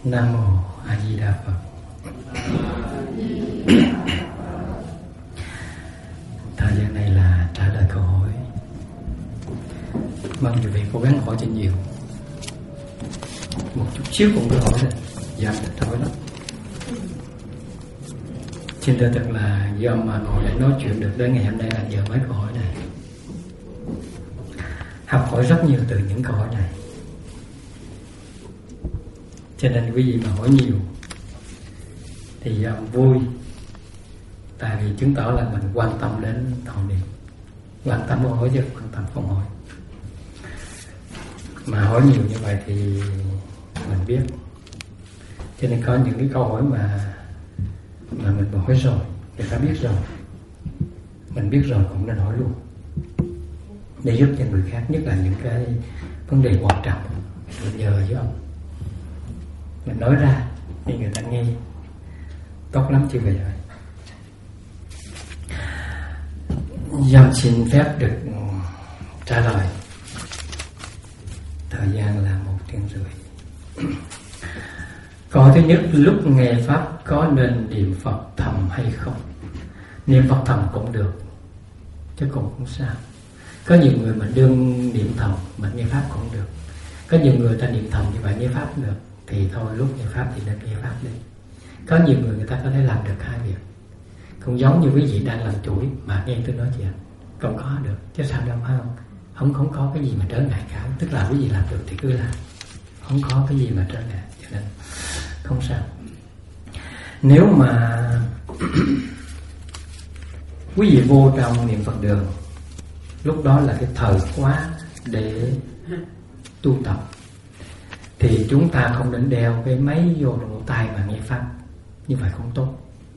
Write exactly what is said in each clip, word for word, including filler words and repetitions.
Nam Mô A Di Đà Phật. Thời gian này là trả lời câu hỏi. Mong quý vị cố gắng hỏi cho nhiều. Một chút xíu cũng cứ hỏi rồi, dám thích hỏi lắm. Xin thưa thật là do mà ngồi để nói chuyện được đến ngày hôm nay là giờ mấy câu hỏi này. Học hỏi rất nhiều từ những câu hỏi này, cho nên quý vị mà hỏi nhiều thì um, vui. Tại vì chứng tỏ là mình quan tâm đến hội niệm, quan tâm muốn hỏi chứ quan tâm không hỏi. Mà hỏi nhiều như vậy thì mình biết. Cho nên có những cái câu hỏi mà mà mình hỏi rồi, người ta biết rồi, mình biết rồi cũng nên hỏi luôn, để giúp cho người khác, nhất là những cái vấn đề quan trọng mình nhờ với ông. Mình nói ra thì người ta nghe tốt lắm chứ vậy rồi. Dòng xin phép được trả lời. Thời gian là một tiếng rưỡi. Câu hỏi thứ nhất, lúc nghe pháp có nên niệm Phật thầm hay không? Niệm Phật thầm cũng được, chứ cũng không sao. Có nhiều người mình đương niệm thầm, mình nghe pháp cũng được. Có nhiều người ta niệm thầm như vậy nghe pháp được, thì thôi lúc nghe pháp thì nên nghe pháp đi. Có nhiều người người ta có thể làm được hai việc. Cũng giống như quý vị đang làm chuỗi mà nghe tôi nói chuyện, không có được, chứ sao đâu phải không? Không không có cái gì mà trở ngại cả. Tức là quý vị làm được thì cứ làm, không có cái gì mà trở ngại, cho nên không sao. Nếu mà quý vị vô trong niệm Phật đường, lúc đó là cái thời khóa để tu tập, thì chúng ta không nên đeo cái máy vô trong lỗ tai mà nghe pháp. Như vậy không tốt.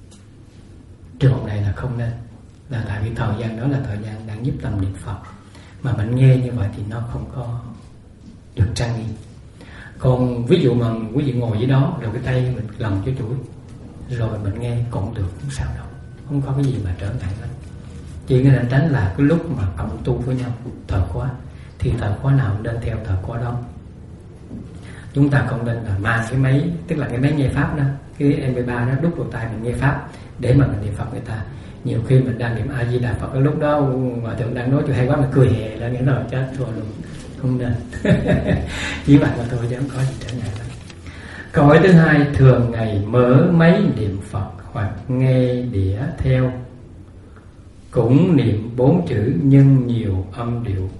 Trường hợp này là không nên. Là tại vì thời gian đó là thời gian đang giúp tâm niệm Phật, mà mình nghe như vậy thì nó không có được trang nghiêm. Còn ví dụ mà quý vị ngồi dưới đó, rồi cái tay mình lòng cái chuỗi, rồi mình nghe cũng được, không sao đâu, không có cái gì mà trở ngại hết. Chỉ nên tránh là cái lúc mà cộng tu với nhau thời khóa, thì thời khóa nào nên theo thời khóa đó. Chúng ta không nên là mang cái máy, tức là cái máy nghe pháp đó, cái em pê ba đó đút vào tai mình nghe pháp để mà mình niệm Phật người ta. Nhiều khi mình đang niệm A Di Đà Phật, cái lúc đó mà thường đang nói chuyện hay quá mình cười hè lên, nghĩa rồi chết thua luôn, không nên. Chỉ vậy mà thôi chứ không có gì trở ngại lắm. Câu hỏi thứ hai, thường ngày mở máy niệm Phật hoặc nghe đĩa theo, cũng niệm bốn chữ nhưng nhiều âm điệu,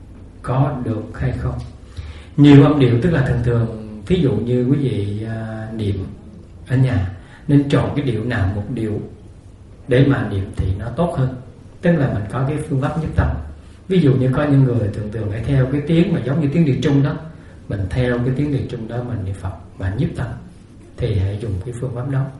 có được hay không? Nhiều âm điệu tức là thường thường, ví dụ như quý vị uh, niệm ở nhà nên chọn cái điệu nào một điệu để mà niệm thì nó tốt hơn. Tức là mình có cái phương pháp nhất tâm. Ví dụ như có những người thường thường phải theo cái tiếng mà giống như tiếng Địa Trung đó, mình theo cái tiếng Địa Trung đó mình niệm Phật mà nhất tâm, thì hãy dùng cái phương pháp đó.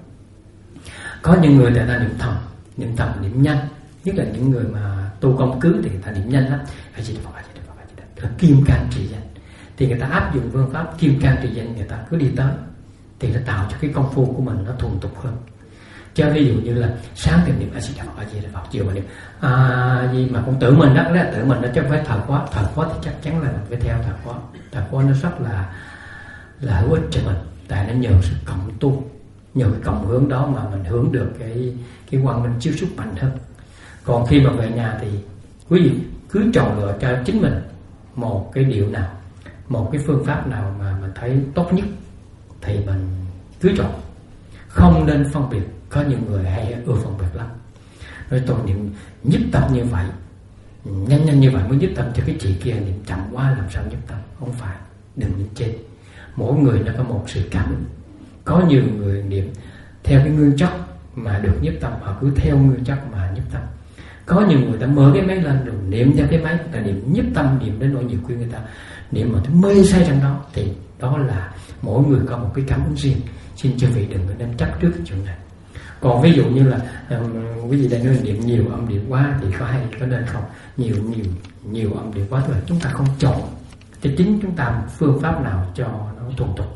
Có những người người ta niệm thầm, niệm thầm niệm nhanh, nhất là những người mà tu công cứ thì người ta niệm nhanh lắm, A Di Đà Phật, A Di Đà Phật, A Di Đà Phật, kim cang trì danh, thì người ta áp dụng phương pháp kim cang trì danh, người ta cứ đi tới thì nó tạo cho cái công phu của mình nó thuần thục hơn. Cho ví dụ như là sáng thì niệm A Di Đà Phật, A Di Đà Phật, chiều mà niệm a di mà cũng tự mình đó, đó là tự mình đó, chứ không phải thời khóa. Thời khóa thì chắc chắn là mình phải theo thời khóa. Thời khóa nó rất là là hữu ích cho mình, tại nó nhờ sự cộng tu, nhờ cái cộng hướng đó mà mình hướng được cái cái quang minh chiếu xuất mạnh hơn. Còn khi mà về nhà thì quý vị cứ chọn lựa cho chính mình một cái điệu nào, một cái phương pháp nào mà mình thấy tốt nhất thì mình cứ chọn, không nên phân biệt. Có những người hay ưa phân biệt lắm, nói tôi niệm nhất tâm như vậy, nhanh nhanh như vậy mới nhất tâm, cho cái chị kia niệm chậm quá làm sao nhất tâm. Không phải, đừng niệm trên. Mỗi người nó có một sự cảm ứng. Có nhiều người niệm theo cái nguyên chất mà được nhất tâm, họ cứ theo nguyên chất mà nhất tâm. Có nhiều người ta mở cái máy lên rồi niệm theo cái máy, người ta niệm nhất tâm, niệm đến nỗi nhiều khi người ta niệm mà thấy mê say trong đó, thì đó là mỗi người có một cái cảm ứng riêng. Xin chư vị đừng có nên chấp trước cái chuyện này. Còn ví dụ như là um, quý vị đang nói niệm nhiều âm điệu quá thì có hay có nên không? Nhiều nhiều nhiều âm điệu quá thôi, chúng ta không chọn cho chính chúng ta một phương pháp nào cho nó thuần thục,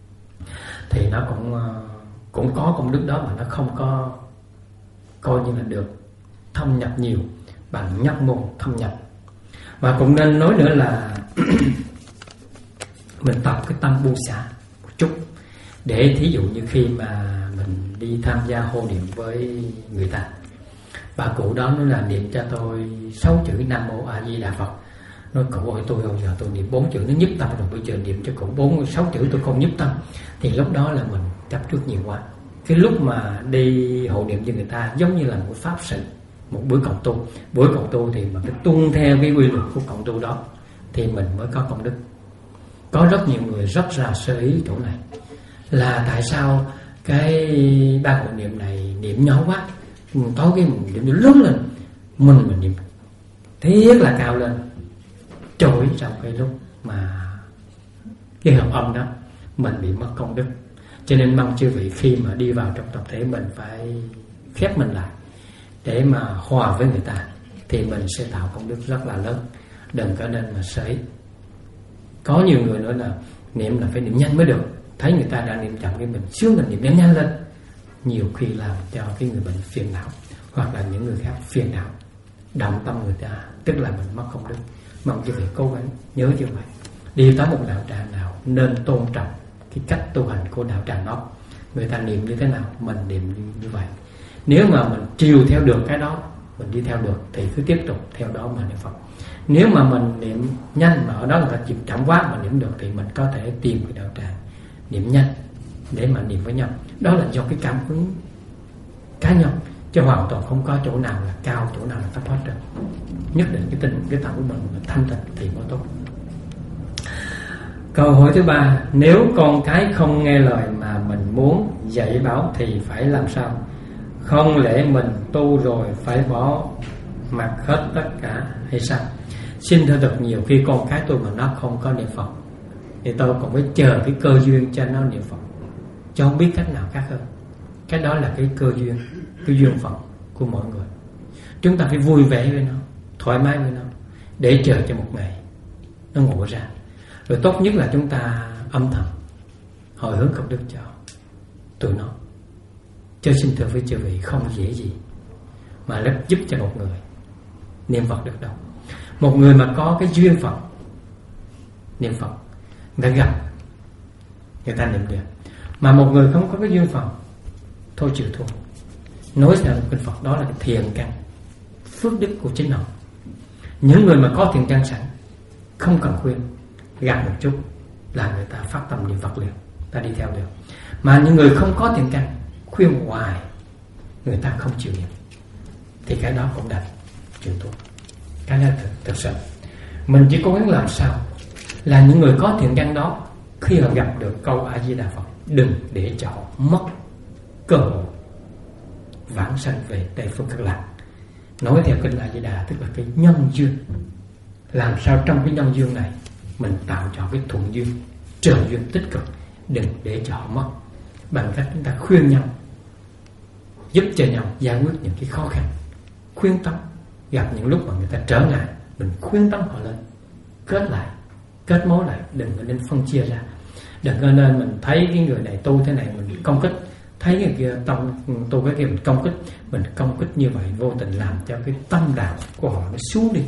thì nó cũng uh, cũng có công đức đó, mà nó không có coi như là được thâm nhập nhiều bằng nhập môn thâm nhập. Và cũng nên nói nữa là mình tập cái tâm buông xả một chút. Để thí dụ như khi mà mình đi tham gia hộ niệm với người ta, bà cụ đó nói là niệm cho tôi sáu chữ Nam Mô A Di Đà Phật. Nói cụ ơi, tôi bây giờ tôi niệm bốn chữ nó nhức tâm rồi, bây giờ niệm cho cụ bốn sáu chữ tôi không nhức tâm. Thì lúc đó là mình chấp trước nhiều quá. Cái lúc mà đi hộ niệm với người ta giống như là một pháp sự, một buổi cộng tu. Buổi cộng tu thì mà cái tuân theo cái quy luật của cộng tu đó thì mình mới có công đức. Có rất nhiều người rất ra sơ ý chỗ này là tại sao cái ban hộ niệm này niệm nhỏ quá, tối cái mình niệm lớn lên, mình mình niệm thiết là cao lên, trôi trong cái lúc mà cái hợp âm đó mình bị mất công đức. Cho nên mong chư vị khi mà đi vào trong tập thể mình phải khép mình lại để mà hòa với người ta thì mình sẽ tạo công đức rất là lớn. Đừng có nên mà sấy. Có nhiều người nói là niệm là phải niệm nhanh mới được, thấy người ta đang niệm chậm cái mình xướng mình niệm nhanh nhanh lên, nhiều khi làm cho cái người bệnh phiền não hoặc là những người khác phiền não, động tâm người ta, tức là mình mất công đức. Mong quý vị cố gắng nhớ như vậy. Đi tới một đạo tràng nào nên tôn trọng cái cách tu hành của đạo tràng đó. Người ta niệm như thế nào mình niệm như, như vậy. Nếu mà mình chiều theo được cái đó, mình đi theo được thì cứ tiếp tục theo đó mà niệm Phật. Nếu mà mình niệm nhanh mà ở đó người ta chịu chậm quá mà niệm được thì mình có thể tìm cái đạo tràng niệm nhanh để mà niệm với nhau. Đó là do cái cảm hứng cá nhân, chứ hoàn toàn không có chỗ nào là cao, chỗ nào là thấp hết rồi. Nhất định cái tình, cái tâm của mình là thanh tịnh thì mới tốt. Câu hỏi thứ ba, nếu con cái không nghe lời mà mình muốn dạy bảo thì phải làm sao? Không lẽ mình tu rồi phải bỏ mặc hết tất cả hay sao? Xin thưa thật, nhiều khi con cái tôi mà nó không có niệm Phật thì tôi còn phải chờ cái cơ duyên cho nó niệm Phật, chứ không biết cách nào khác hơn. Cái đó là cái cơ duyên, cái duyên phận của mọi người. Chúng ta phải vui vẻ với nó, thoải mái với nó, để chờ cho một ngày nó ngộ ra. Rồi tốt nhất là chúng ta âm thầm hồi hướng công đức cho tụi nó. Chứ xin thưa với chư vị, không dễ gì mà rất giúp cho một người niệm Phật được đâu. Một người mà có cái duyên phận niệm Phật, người ta gặp người ta niệm được. Mà một người không có cái duyên phận, thôi chịu thua. Nói ra kinh Phật đó là cái thiện căn, phước đức của chính họ. Những người mà có thiện căn sẵn, không cần khuyên, gặp một chút là người ta phát tâm niệm Phật liền, ta đi theo được. Mà những người không có thiện căn, khuyên hoài người ta không chịu niệm thì cái đó cũng đành chịu thua. Cái đó thực, thực sự mình chỉ cố gắng làm sao là những người có thiện căn đó khi họ gặp được câu A Di Đà Phật, đừng để cho họ mất cơ hội vãng sanh về Tây Phương Cực Lạc. Nói theo kinh A Di Đà tức là cái nhân duyên. Làm sao trong cái nhân duyên này mình tạo cho cái thuận duyên, trợ duyên tích cực, đừng để cho họ mất, bằng cách chúng ta khuyên nhau, giúp cho nhau giải quyết những cái khó khăn, khuyên tâm. Gặp những lúc mà người ta trở ngại, mình khuyên tâm họ lên, kết lại, kết mối lại, đừng có nên phân chia ra. Đừng có nên mình thấy cái người này tu thế này mình công kích, thấy người kia tông tu cái kia mình công kích. Mình công kích như vậy vô tình làm cho cái tâm đạo của họ nó xuống đi,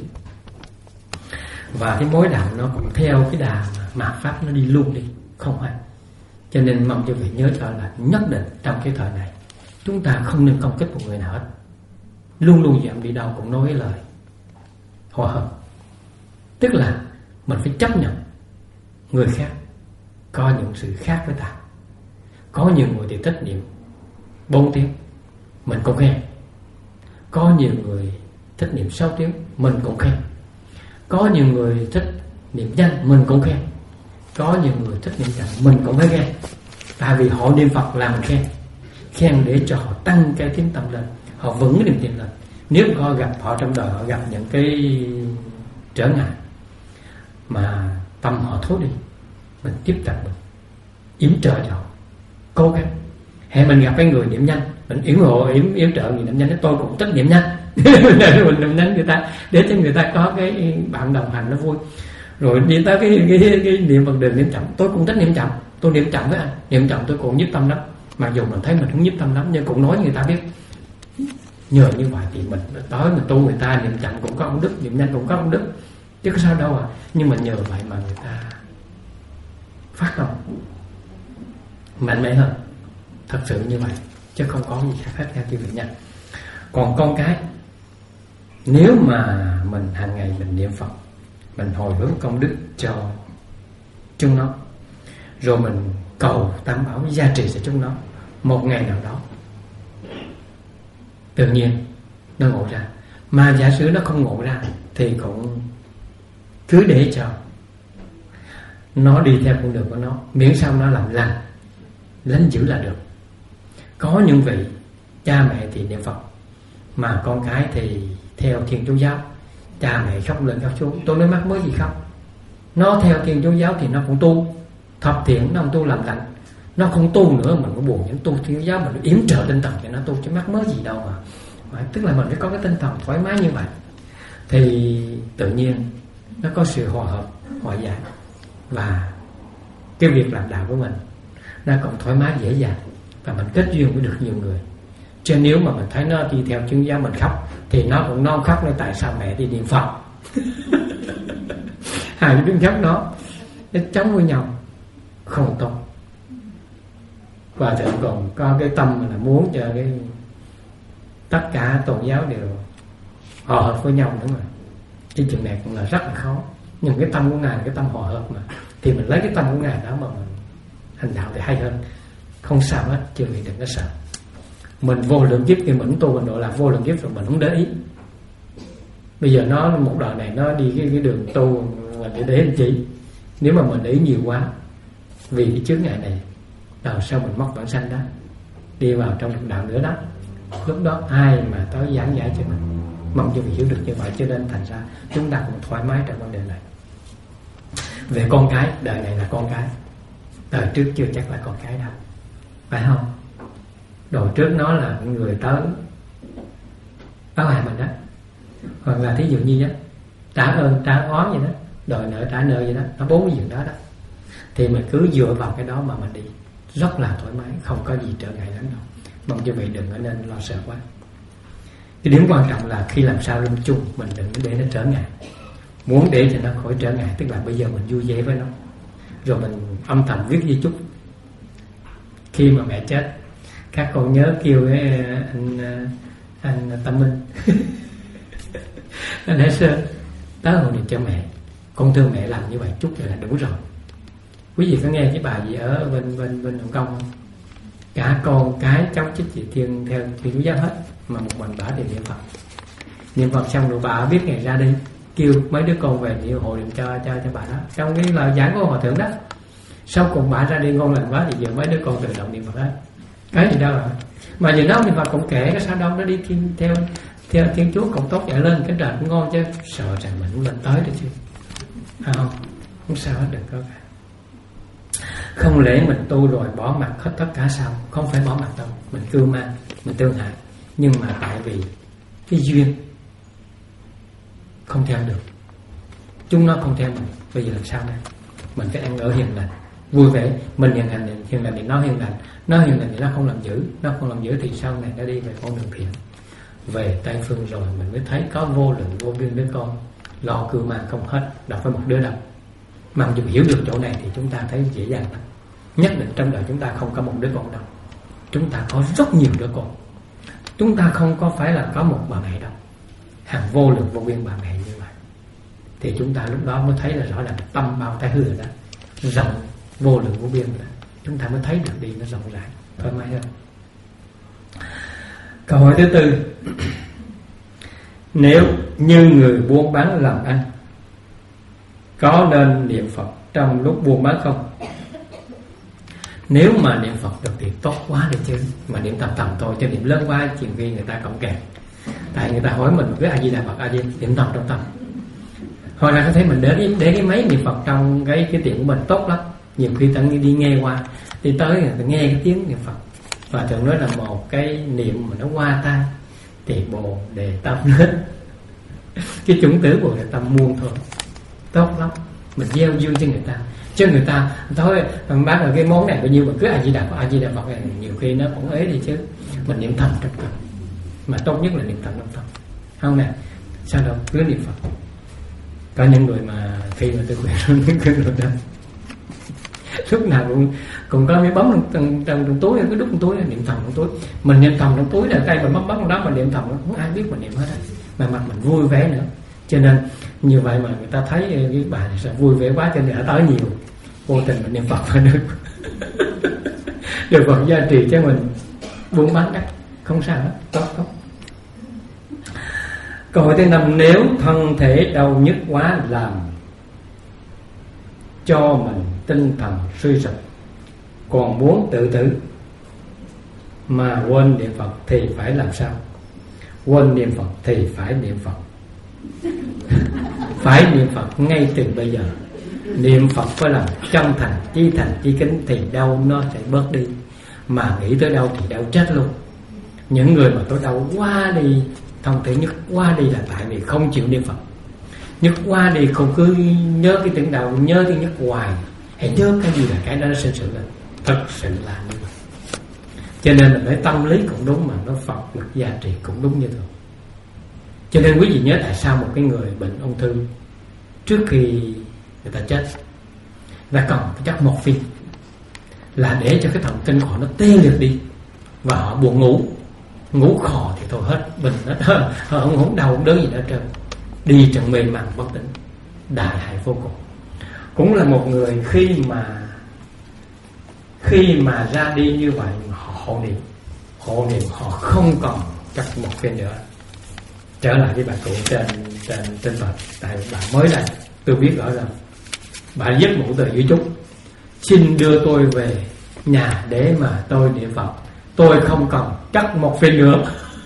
và cái mối đạo nó cũng theo cái đà mà mạt pháp nó đi luôn đi, không hay. Cho nên mong cho vị nhớ cho là nhất định trong cái thời này chúng ta không nên công kích một người nào hết. Luôn luôn dám đi đâu cũng nói cái lời hòa hợp, tức là mình phải chấp nhận người khác có những sự khác với ta. Có nhiều người thì thích niệm bốn tiếng, mình cũng khen. Có nhiều người thích niệm sáu tiếng, mình cũng khen. Có nhiều người thích niệm nhanh, mình cũng khen. Có nhiều người thích niệm chậm, mình cũng phải khen. Tại vì họ niệm Phật là mình khen. Khen để cho họ tăng cái tiếng tâm lên, họ vững niềm tin lên. Nếu họ gặp họ trong đời họ gặp những cái trở ngại mà tâm họ thối đi, mình tiếp tục mình yểm trợ cho họ, cố gắng. Hay mình gặp cái người niệm nhanh, mình yểm hộ yểm yểm trợ người niệm nhanh, tôi cũng thích niệm nhanh mình niệm nhanh người ta, để cho người ta có cái bạn đồng hành nó vui. Rồi đi tới cái cái, cái, cái niệm Phật đường niệm chậm, tôi cũng thích niệm chậm, tôi niệm chậm với anh, niệm chậm tôi cũng nhiếp tâm lắm. Mặc dù mình thấy mình không nhiếp tâm lắm, nhưng cũng nói người ta biết. Nhờ như vậy thì mình tới mình tu, người ta niệm chậm cũng có công đức, niệm nhanh cũng có công đức, chứ có sao đâu à. Nhưng mà nhờ vậy mà người ta phát tâm mạnh mẽ hơn. Thật sự như vậy, chứ không có gì khác hết nha quý vị nha. Còn con cái, nếu mà mình hàng ngày mình niệm Phật, mình hồi hướng công đức cho chúng nó, rồi mình cầu Tam Bảo gia trì cho chúng nó, một ngày nào đó tự nhiên nó ngộ ra. Mà giả sử nó không ngộ ra thì cũng cứ để cho nó đi theo con đường của nó, miễn sao nó làm lành lánh dữ là được. Có những vị cha mẹ thì niệm Phật, mà con cái thì theo Thiên Chúa giáo. Cha mẹ khóc lên khóc xuống, tôi nói mắc mới gì khóc. Nó theo Thiên Chúa giáo thì nó cũng tu thập thiện, nó không tu làm lành. Nó không tu nữa, mình cũng buồn những tu Thiên Chúa giáo, mình yểm trợ tinh thần cho nó tu, chứ mắc mới gì đâu mà. Mà tức là mình phải có cái tinh thần thoải mái như vậy, thì tự nhiên nó có sự hòa hợp, hòa giải, và cái việc làm đạo của mình nó còn thoải mái dễ dàng, và mình kết duyên với được nhiều người. Chứ nếu mà mình thấy nó đi theo Thiên giáo mình khóc, thì nó cũng non khóc nên tại sao mẹ đi niệm Phật. Hai cái tiếng khóc đó nó chống với nhau không tốt. Và thượng còn có cái tâm là muốn cho cái tất cả tôn giáo đều hòa hợp với nhau nữa mà. Cái chuyện này cũng là rất là khó. Nhưng cái tâm của Ngài là cái tâm hòa hợp mà, thì mình lấy cái tâm của Ngài đó mà mình hành đạo thì hay hơn. Không sao hết, chưa vì đừng có sợ. Mình vô lượng kiếp thì mình tu mình độ là vô lượng kiếp rồi, mình không để ý. Bây giờ nó một đời này nó đi cái, cái đường tu mình để để làm chi? Nếu mà mình để ý nhiều quá, vì cái chướng ngại này, đời sau mình mất bản sanh đó, đi vào trong đường đạo nữa đó. Lúc đó ai mà tới giảng giải cho mình? Mong cho mình hiểu được như vậy. Cho nên thành ra chúng ta cũng thoải mái trong vấn đề này. Về con cái, đời này là con cái, đời trước chưa chắc là con cái đâu, phải không? Đời trước nó là người tới báo hại mình đó, hoặc là thí dụ như đó, trả ơn trả oán vậy đó, đòi nợ trả nợ vậy đó, nó bốn cái chuyện đó đó, thì mình cứ dựa vào cái đó mà mình đi rất là thoải mái, không có gì trở ngại lắm đâu. Mong cho vị đừng có nên lo sợ quá. Cái điểm quan trọng là khi làm sao lâm chung, mình đừng để nó trở ngại. Muốn để cho nó khỏi trở ngại, tức là bây giờ mình vui vẻ với nó, rồi mình âm thầm viết di chúc. Khi mà mẹ chết, các con nhớ kêu cái anh anh Tâm Minh anh Hải Sơn tới hồi niệm cho mẹ, con thương mẹ, làm như vậy chút vậy là đủ rồi. Quý vị có nghe cái bài gì ở bên bên bên Hồng Kông không? Cả con cái cháu chích chị Thiên theo Thiên Chúa giáo hết, mà một mình bà thì niệm Phật. Niệm Phật xong rồi bà biết ngày ra đi, kêu mấy đứa con về niệm hộ niệm cho cho cho bà đó. Trong cái lời giảng của hòa thượng đó, sau cùng bà ra đi ngon lành quá thì giờ mấy đứa con tự động niệm Phật hết. Cái gì đâu rồi. Mà giờ nó niệm Phật cũng kể, cái sao đâu nó đi thiên, theo theo Thiên Chúa cũng tốt vậy, lên cái trời cũng ngon chứ. Sợ rằng mình cũng lên tới được chứ. À không, không sao hết, đừng có cả. Không lẽ mình tu rồi bỏ mặt hết tất cả sao? Không phải bỏ mặt đâu, mình cưu mang, mình tương hại. Nhưng mà tại vì cái duyên không theo được, chúng nó không theo mình, bây giờ làm sao đây? Mình phải ăn ở hiền lành, vui vẻ. Mình hiền lành, hiền lành thì nó hiền lành, nó hiền lành thì nó không làm dữ, nó không làm dữ thì sau này nó đi về con đường thiện. Về Tây Phương rồi mình mới thấy có vô lượng vô biên đứa con lo cưu mang không hết, đâu phải một đứa đâu. Mà dù hiểu được chỗ này thì chúng ta thấy dễ dàng lắm. Nhất định trong đời chúng ta không có một đứa con đâu, chúng ta có rất nhiều đứa con. Chúng ta không có phải là có một bà mẹ đâu, hàng vô lượng vô biên bà mẹ như vậy. Thì chúng ta lúc đó mới thấy là rõ ràng tâm bao thái hư rồi đó, rộng vô lượng vô biên rồi đó. Chúng ta mới thấy được đi nó rộng rãi, thoải mái hơn. Câu hỏi thứ tư: nếu như người buôn bán làm ăn, có nên niệm Phật trong lúc buôn bán không? Nếu mà niệm Phật được thì tốt quá đi chứ. Mà niệm tầm tầm thôi, chứ niệm lớn quá chuyện khi người ta cộng kèm. Tại người ta hỏi mình cái A Di Đà Phật, A Di niệm tầm trong tầm. Hồi là có thể mình để cái, để cái máy niệm Phật trong cái cái tiệm của mình tốt lắm. Nhiều khi ta đi nghe qua, đi tới người ta nghe cái tiếng niệm Phật, và thường nói là một cái niệm mà nó qua tai thì bồ đề tâm hết. Cái chủng tử của người ta muôn thôi, tốt lắm. Mình gieo duyên cho người ta, chứ người ta thôi bác là cái món này bao nhiêu mà cứ A Di Đà Phật, A Di Đà Phật này, nhiều khi nó cũng ế đi chứ. Mình niệm thầm trong tâm, mà tốt nhất là niệm thầm trong tâm, không nè? Sao đâu, cứ niệm Phật. Có những người mà khi mà tôi khuyên những người đó lúc nào cũng cũng có cái bấm trong trong, trong túi, cái đút trong túi, niệm thầm trong túi. Mình niệm thầm trong túi là tay mình bấm bấm đó mà niệm thầm nó không ai biết mình niệm hết á, mà mặt mình vui vẻ nữa. Cho nên như vậy mà người ta thấy cái bà này sẽ vui vẻ quá cho nên đã tới nhiều. Vô tình mình niệm Phật và được được Phật gia trì cho mình buông bán cách, không sao hết, tốt tốt. Câu hỏi thứ năm: nếu thân thể đau nhức quá làm cho mình tinh thần suy sụp, còn muốn tự tử mà quên niệm Phật thì phải làm sao? Quên niệm Phật thì phải niệm Phật. Phải niệm Phật ngay từ bây giờ. Niệm Phật phải làm chân thành, chí thành, chí kính thì đau nó sẽ bớt đi. Mà nghĩ tới đau thì đau chết luôn. Những người mà tôi đau quá đi, thân thể nhức quá đi là tại vì không chịu niệm Phật. Nhức quá đi không cứ nhớ cái tiếng đau, nhớ tiếng nhức hoài, hãy nhớ cái gì là cái đó nó sinh sự lên. Thật sự là như vậy. Cho nên là nói tâm lý cũng đúng, mà nó Phật lực gia trì cũng đúng như thường. Cho nên quý vị nhớ tại sao một cái người bệnh ung thư trước khi người ta chết là cần cái chất morphine, là để cho cái thần kinh của họ nó tê liệt đi và họ buồn ngủ, ngủ khò thì thôi hết bệnh hết, họ không không đau đớn gì hết trơn, đi trong mê man bất tỉnh, đại hại vô cùng. Cũng là một người khi mà khi mà ra đi như vậy mà họ hộ niệm, hộ niệm họ không còn chất morphine nữa. Trở lại với bà cụ trên trên trên Phật, tại bà mới đây tôi biết rõ rằng bà viết một tờ dưới chúc: xin đưa tôi về nhà để mà tôi niệm Phật, tôi không cần chất morphine nữa.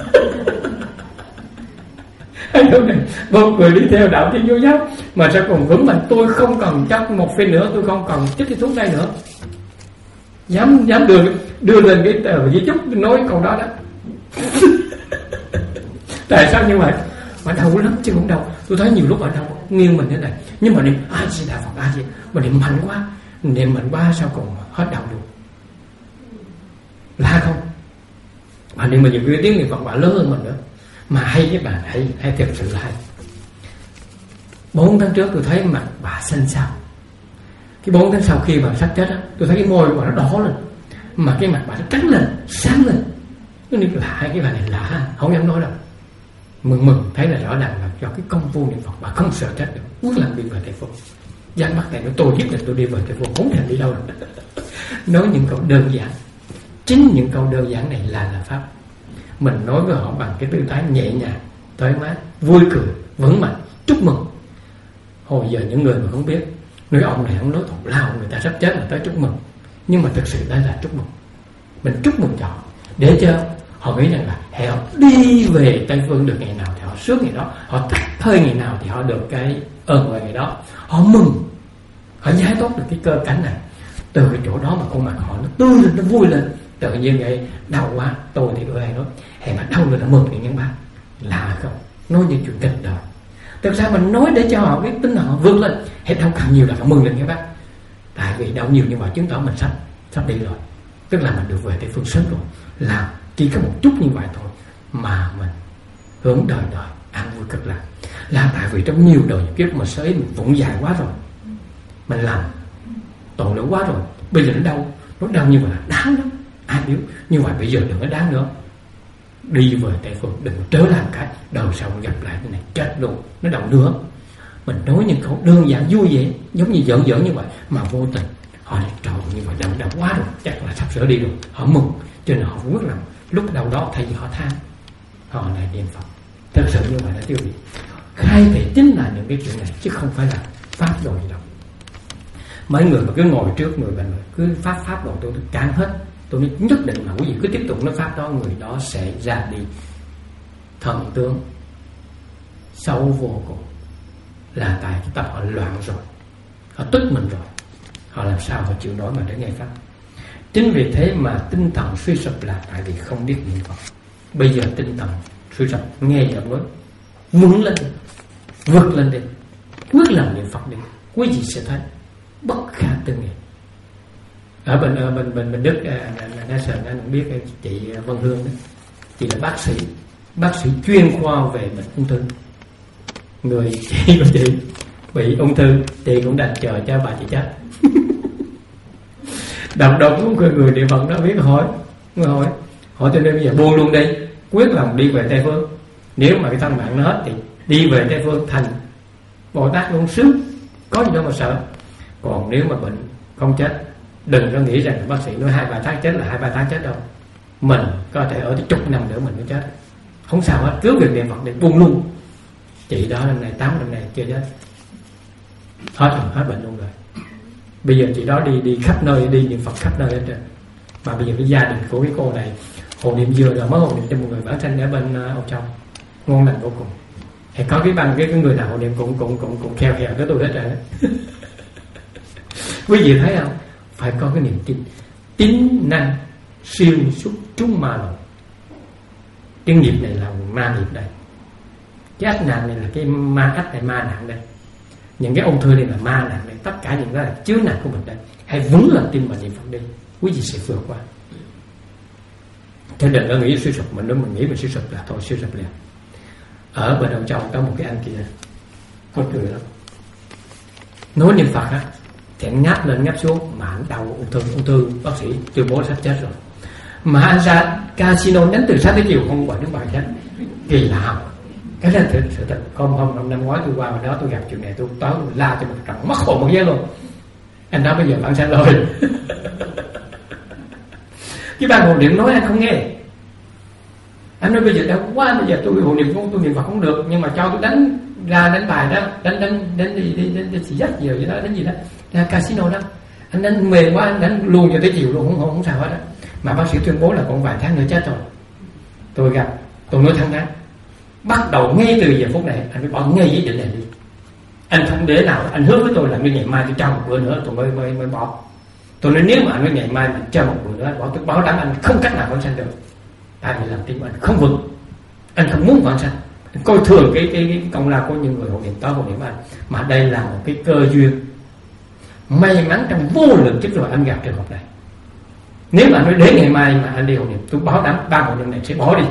Một người đi theo đạo Thiên Chúa giáo mà sao còn vững mạnh: tôi không cần chất morphine nữa, tôi không cần chích cái thuốc này nữa. Dám dám đưa đưa lên cái tờ dưới chúc nói câu đó đó. Tại sao như vậy? Mà đau lắm chứ không đau. Tôi thấy nhiều lúc ở đau nghiêng mình thế này, nhưng mà niệm A Di Đà Phật, A Di, mà niệm mạnh quá, niệm mạnh quá sao còn hết đau được? Lạ không? Mà niệm mà nhiều cái tiếng niệm Phật bà lớn hơn mình nữa, mà hay với bà, hay hay thật sự là hay. Bốn tháng trước tôi thấy mặt bà xanh xao. Cái bốn tháng sau khi bà sắp chết á, tôi thấy cái môi của bà nó đỏ lên, mà cái mặt bà nó trắng lên, sáng lên. Nó niệm lạ, cái bà này lạ, không dám nói đâu. Mừng mừng thấy là rõ ràng là do cái công phu niệm Phật bà không sợ chết được, muốn làm đi về Tây Phương. Giang mắt này nó tôi nhất định tôi đi về Tây Phương, không thể đi đâu được. Nói những câu đơn giản, chính những câu đơn giản này là là pháp. Mình nói với họ bằng cái tư thái nhẹ nhàng, thoải mái, vui cười, vững mạnh, chúc mừng. Hồi giờ những người mà không biết nói ông này ông nói thù lao, người ta sắp chết mà tới chúc mừng, nhưng mà thực sự đây là chúc mừng. Mình chúc mừng cho họ để cho họ nghĩ rằng là họ đi về Tây Phương được ngày nào thì họ sướng ngày đó, họ thất thời ngày nào thì họ được cái ơn về ngày đó, họ mừng, họ giải tốt được cái cơ cảnh này. Từ cái chỗ đó mà khuôn mặt họ nó tươi lên, nó vui lên. Tự nhiên vậy đau quá, tôi thì tôi hay nói hèn mà đau lên là mừng thì nhân ba là không, nói như chuyện tình đời. Thực ra mình nói để cho họ biết tính họ vượt lên, hết đau càng nhiều là họ mừng lên các bác. Tại vì đau nhiều nhưng mà chứng tỏ mình sắp sắp đi rồi, tức là mình được về Tây Phương sớm rồi. Làm chỉ có một chút như vậy thôi mà mình hướng đời đời an vui cực lạc, là tại vì trong nhiều đời kiếp mà sới mình vụng dài quá rồi, mình làm tội lỗi quá rồi, bây giờ nó đau, nó đau như vậy là đáng lắm. Ai biết như vậy bây giờ đừng có đáng nữa, đi về Tây Phương, đừng trở làm cái đời sau gặp lại cái này chết luôn, nó đau nữa. Mình nói những câu đơn giản vui vẻ, giống như giỡn giỡn như vậy, mà vô tình họ lại trời như vậy đau đau quá rồi, chắc là sắp sửa đi rồi, họ mừng, cho nên họ quyết lòng lúc đầu đó thay vì họ than, họ lại niệm Phật. Thật sự như vậy là tiêu vị khai thị chính là những cái chuyện này, chứ không phải là pháp đồ gì đâu. Mấy người mà cứ ngồi trước người bệnh cứ pháp pháp đồ tôi cản hết. Tôi nói nhất định mà quý vị cứ tiếp tục nói pháp đó, người đó sẽ ra đi thần tướng sâu vô cùng, là tại cái tâm họ loạn rồi, họ tức mình rồi, họ làm sao họ chịu nổi mà để nghe pháp. Chính vì thế mà tinh thần suy sụp là tại vì không biết niệm Phật. Bây giờ tinh thần suy sụp, nghe giọng nói vững lên, vượt lên đi, quyết làm niệm Phật đi, quý vị sẽ thấy bất khả tư nghị. Ở bên ở bên bên bên Đức, anh Sơn anh biết chị Vân Hương đó, chị là bác sĩ, bác sĩ chuyên khoa về bệnh ung thư. Người chị của chị bị ung thư, chị cũng đành chờ cho bà chị chết. đọc đọc cũng người người niệm Phật đó biết hỏi, người hỏi, hỏi cho nên bây giờ buông luôn đi, quyết lòng đi về Tây Phương. Nếu mà cái thân mạng nó hết thì đi về Tây Phương thành Bồ Tát luôn sướng, có gì đâu mà sợ. Còn nếu mà bệnh không chết, đừng có nghĩ rằng bác sĩ nói hai ba tháng chết là hai ba tháng chết đâu. Mình có thể ở tới chục năm nữa mình mới chết, không sao hết, cứ việc niệm Phật để buông luôn. Chị đó năm nay tám năm nay chưa chết, hết rồi, hết bệnh luôn rồi. Bây giờ chị đó đi đi khắp nơi, đi niệm Phật khắp nơi hết trơn. Mà bây giờ cái gia đình của cái cô này hộ niệm vừa rồi mới hộ niệm cho một người bản thân ở bên uh, Âu Châu, ngon lành vô cùng. Thì có cái bằng cái, cái người nào hộ niệm cũng cũng cũng cũng kheo kheo cái tôi hết trơn. Quý vị thấy không? Phải có cái niềm tin, tín năng siêu xuất chúng ma lậu. Cái nghiệp này là ma nghiệp đây, cái ách nạn này là cái ma ách này, ma nạn đây, những cái ung thư này là ma nạn đây, tất cả những cái là chứa nạn của mình đây. Hãy vững lòng tin và niệm Phật đi, quý vị sẽ vượt qua. Thế đừng có nghĩ suy sụp, mình nếu mình nghĩ mình suy sụp là thôi suy sụp liền. Ở bên Âu Châu có một cái anh kia có cười lắm, nói niệm Phật á thì anh ngáp lên ngáp xuống mà anh đau ung thư, ung thư bác sĩ tuyên bố sắp chết rồi, mà anh ra casino nhắn từ sáng tới chiều không quả đứng bài chết. Kỳ lạ. Cái đó là sự thật. Hôm hôm năm năm ngoái tôi qua bên đó tôi gặp chuyện này, tôi tới tôi la cho một trận mất hồn một giây luôn. Anh nói bây giờ bạn sang rồi. Cái ban hộ niệm nói anh không nghe. Anh nói bây giờ đau quá, bây giờ tôi hộ niệm không, tôi niệm Phật không được, nhưng mà cho tôi đánh ra đánh bài đó, đánh đánh đánh đi đi đánh, đánh xì dắt gì rồi đó, đánh gì đó, ra casino đó. Anh đánh mệt quá, anh đánh luôn cho tới chiều luôn, không không, không sao hết đó. Mà bác sĩ tuyên bố là còn vài tháng nữa chết rồi. Tôi gặp, tôi nói thẳng thắn, bắt đầu ngay từ giờ phút này anh phải bỏ ngay ý định này đi. Anh không để nào, anh hứa với tôi là ngày mai tôi cho một bữa nữa tôi mới mới mới bỏ. Tôi nói nếu mà anh nói ngày mai mình cho một bữa nữa bỏ, tôi bảo đảm anh không cách nào vãng sanh được. Tại vì làm tim anh không vững, anh không muốn vãng sanh. Anh coi thường cái, cái cái công lao của những người hộ niệm tới hộ niệm anh, mà đây là một cái cơ duyên may mắn trong vô lượng kiếp rồi anh gặp trường hợp này. Nếu mà anh nói đến ngày mai mà anh đi hộ niệm, tôi bảo đảm ba hộ niệm này sẽ bỏ đi,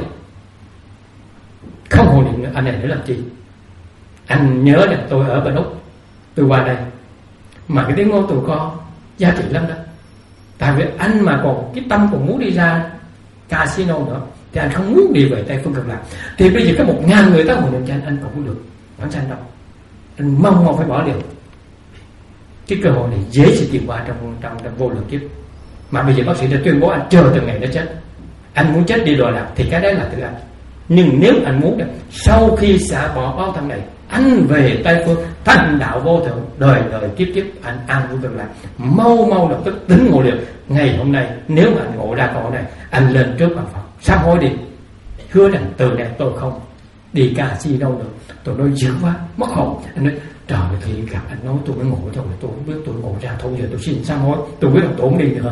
không hộ niệm nữa. Anh này để làm chi? Anh nhớ là tôi ở bên Úc, tôi qua đây mà cái tiếng ngôn tôi có giá trị lắm đó. Tại vì anh mà còn cái tâm còn muốn đi ra casino nữa thì anh không muốn đi về Tây Phương Cực Lạc. Thì bây giờ có một ngàn người tới hộ niệm cho anh, anh cũng không được vãng sanh đâu. Anh mong mong phải bỏ điều. Cái cơ hội này dễ sẽ tìm qua trong trong trong vô lượng kiếp. Mà bây giờ bác sĩ đã tuyên bố anh chờ từng ngày nó chết. Anh muốn chết đi đọa lạc thì cái đấy là tự anh. Nhưng nếu anh muốn được, sau khi xả bỏ báo thân này, anh về Tây Phương thành đạo vô thượng, đời đời kiếp kiếp anh an vui Cực Lạc. Mau mau lập tức tính ngộ được. Ngày hôm nay nếu mà anh ngộ ra câu này, anh lên trước bàn Phật sám hối đi, hứa rằng từ nay tôi không đi casino nữa. Tôi nói dữ quá mất hồn. Anh nói trời, thì gặp anh nói tôi mới ngộ thôi, tôi không biết tôi ngộ ra thôi, giờ tôi xin sám hối, tôi biết là tôi không đi nữa.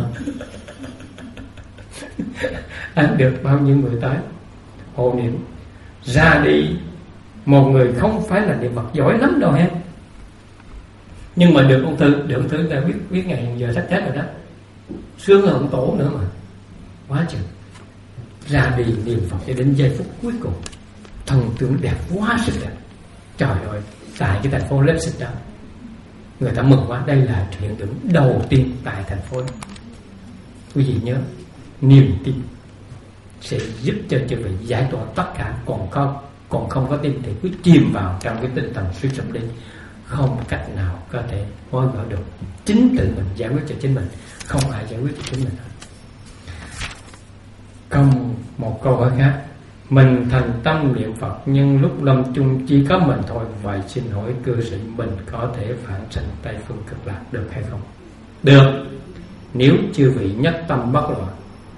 Anh được bao nhiêu người tới hộ niệm ra đi, một người không phải là niệm Phật giỏi lắm đâu em, nhưng mà được ung thư, được ung thư là biết biết ngày giờ sắp chết rồi đó, sướng hơn ông tổ nữa mà, quá chừng. Ra đi niệm Phật cho đến giây phút cuối cùng, thần tượng đẹp quá sức đẹp. Trời ơi, tại cái thành phố Leipzig đó, người ta mừng quá. Đây là hiện tượng đầu tiên tại thành phố. Quý vị nhớ, niềm tin sẽ giúp cho quý vị giải tỏa tất cả. Còn không, còn không có tin thì cứ chìm vào trong cái tinh thần suy sụp đi, không cách nào có thể hối gỡ được. Chính tự mình giải quyết cho chính mình, không ai giải quyết cho chính mình. Còn một câu hỏi khác, mình thành tâm niệm Phật nhưng lúc lâm chung chỉ có mình thôi, vậy xin hỏi cư sĩ mình có thể phản sanh Tây Phương Cực Lạc được hay không? Được, nếu chư vị nhất tâm bất loạn.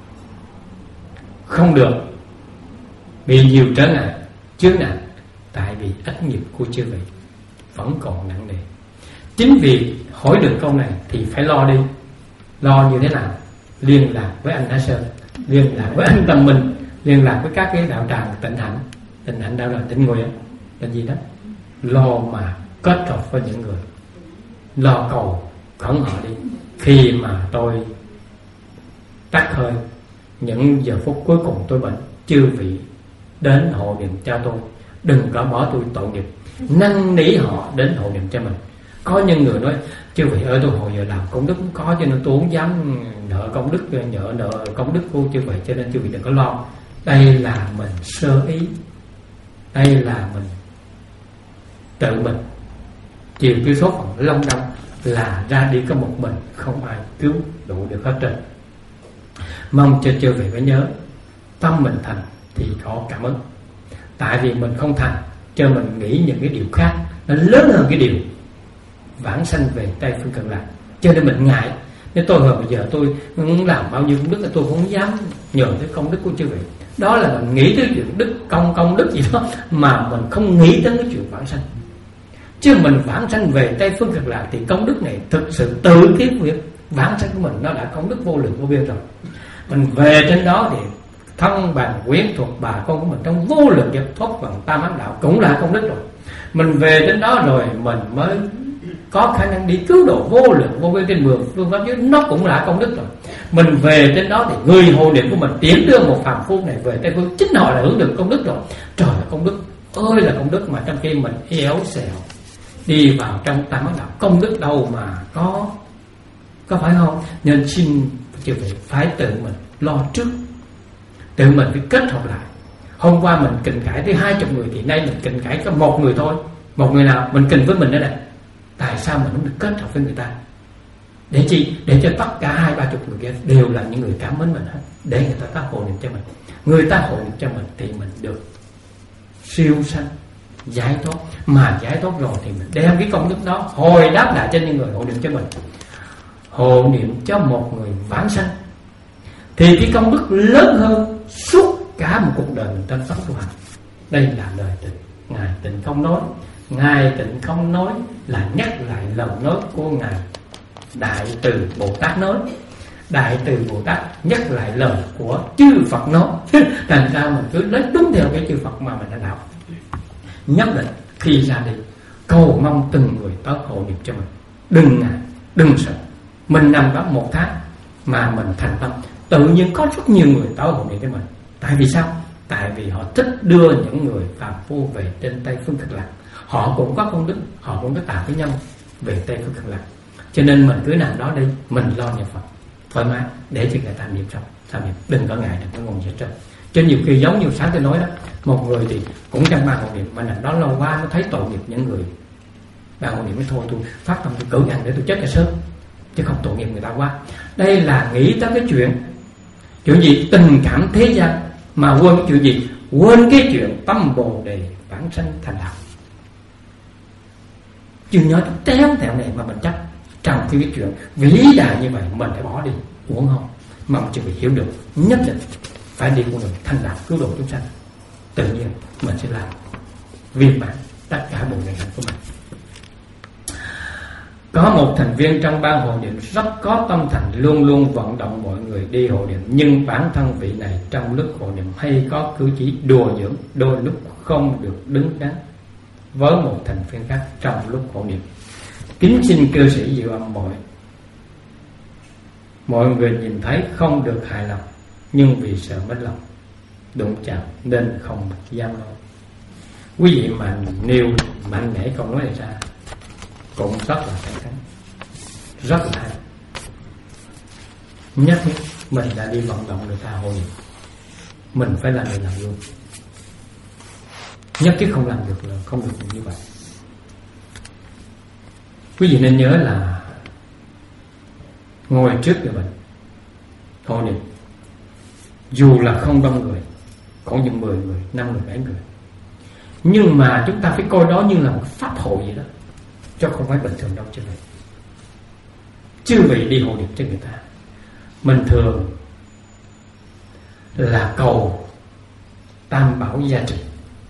Không được, bị nhiều trở ngại, chướng nạn, tại vì ách nghiệp của chư vị vẫn còn nặng nề. Chính vì hỏi được câu này thì phải lo đi. Lo như thế nào? Liên lạc với anh Thái Sơn, liên lạc với anh Tâm Minh, liên lạc với các cái đạo tràng tịnh hạnh. Tịnh hạnh đâu là tịnh nguyện là gì đó. Lo mà kết hợp với những người, lo cầu khẩn họ đi. Khi mà tôi tắt hơi, những giờ phút cuối cùng tôi bệnh, chư vị đến hộ niệm cho tôi, đừng có bỏ tôi tội nghiệp, năn nỉ họ đến hộ niệm cho mình. Có những người nói chứ vị ơi, tôi hồi giờ làm công đức cũng có, cho nên tôi không dám nợ công đức, nợ nợ công đức của chư vị, cho nên chư vị đừng có lo. Đây là mình sơ ý, đây là mình tự mình chịu cái số phận long đong là ra đi có một mình, không ai cứu đủ được hết trơn. Mong cho chư vị phải nhớ, tâm mình thành thì có cảm ứng. Tại vì mình không thành, cho mình nghĩ những cái điều khác nó lớn hơn cái điều vãng sanh về Tây Phương Cực Lạc, cho nên mình ngại. Nếu tôi hồi bây giờ tôi muốn làm bao nhiêu công đức là tôi không dám nhờ tới công đức của chư vị. Đó là mình nghĩ tới chuyện đức công công đức gì đó, mà mình không nghĩ tới cái chuyện vãng sanh. Chứ mình vãng sanh về Tây Phương Cực Lạc thì công đức này thực sự tự cái việc vãng sanh của mình nó đã công đức vô lượng vô biên rồi. Mình về trên đó thì thân bằng quyến thuộc bà con của mình trong vô lượng kiếp thoát bằng tam ác đạo cũng là công đức rồi. Mình về đến đó rồi mình mới có khả năng đi cứu độ vô lượng vô biên trên mười phương pháp giới, nó cũng là công đức rồi. Mình về đến đó thì người hộ niệm của mình tiến đưa một phàm phu này về Tây Phương, chính họ là hưởng được công đức rồi. Trời là công đức ơi là công đức, mà trong khi mình éo xèo đi vào trong tam ác đạo, công đức đâu mà có, có phải không? Nên xin chư vị phải tự mình lo trước, tự mình phải kết hợp lại. Hôm qua mình kình cãi tới hai chục người thì nay mình kình cãi có một người thôi. Một người nào mình kình với mình đó này, tại sao mình không được kết hợp với người ta? Để chi? Để cho tất cả hai ba chục người kia đều là những người cảm mến mình hết, để người ta ta hộ niệm cho mình. Người ta hộ niệm cho mình thì mình được siêu sanh giải thoát. Mà giải thoát rồi thì mình đem cái công đức đó hồi đáp lại cho những người hộ niệm cho mình. Hộ niệm cho một người vãng sanh thì cái công đức lớn hơn suốt cả một cuộc đời mình trên pháp tu hành. Đây là lời Tịnh Ngài Tịnh Không nói. Ngài Tịnh Không nói là nhắc lại lời nói của Ngài Đại Từ Bồ Tát nói. Đại Từ Bồ Tát nhắc lại lời của chư Phật nói. Thành ra mình cứ lấy đúng theo cái chư Phật mà mình đã đạo. Nhất định khi ra đi cầu mong từng người tới hộ niệm cho mình. Đừng ngại, đừng sợ. Mình nằm đó một tháng mà mình thành tâm, tự nhiên có rất nhiều người tới hộ niệm cho mình. Tại vì sao? Tại vì họ thích đưa những người phàm phu về trên Tây Phương Cực Lạc. Họ cũng có công đức, họ cũng có tạo với nhau về Tây Phương Cực Lạc. Cho nên mình cứ nằm đó đi, mình lo niệm Phật thoải mái để cho người ta niệm xong, sao niệm, đừng có ngại, đừng có ngôn gì hết trơn. Cho nhiều khi giống như sáng tôi nói đó, một người thì cũng trong ban hộ niệm mà nằm đó lâu quá nó thấy tội nghiệp những người ban hộ niệm, mới thôi tôi phát tâm tôi cử hành để tôi chết cho sớm, chứ không tội nghiệp người ta quá. Đây là nghĩ tới cái chuyện chuyện gì tình cảm thế gian mà quên cái chuyện gì, quên cái chuyện tâm bồ đề vãng sanh thành đạo. Chứ nhớ téo tẹo này mà mình chấp trong khi cái chuyện vĩ đại như vậy mình phải bỏ đi, uổng không? Mong chư vị hiểu được, nhất định phải đi con đường thành đạo cứu độ chúng sanh. Tự nhiên mình sẽ làm viên mãn tất cả bộ nguyện hạnh của mình. Có một thành viên trong ban hộ niệm rất có tâm thành, luôn luôn vận động mọi người đi hộ niệm, nhưng bản thân vị này trong lúc hộ niệm hay có cử chỉ đùa giỡn, đôi lúc không được đứng đắn với một thành viên khác trong lúc hộ niệm. Kính xin cư sĩ Diệu Âm mọi mọi người nhìn thấy không được hài lòng, nhưng vì sợ mất lòng đụng chạm nên không dám nói. Quý vị mà nêu mạnh mẽ câu nói này ra cũng rất là thẳng thắn, rất là hay. Nhất thiết mình đã đi vận động người ta hộ niệm, mình phải làm người làm luôn. Nhất thiết không làm được là không được như vậy. Quý vị nên nhớ là ngồi trước người mình hộ niệm, dù là không đông người, có những mười người, năm người, bảy người, nhưng mà chúng ta phải coi đó như là một pháp hội vậy đó, chứ không phải bình thường đâu chứ vậy. Chứ vậy đi hộ niệm cho người ta, mình thường là cầu Tam Bảo gia trì,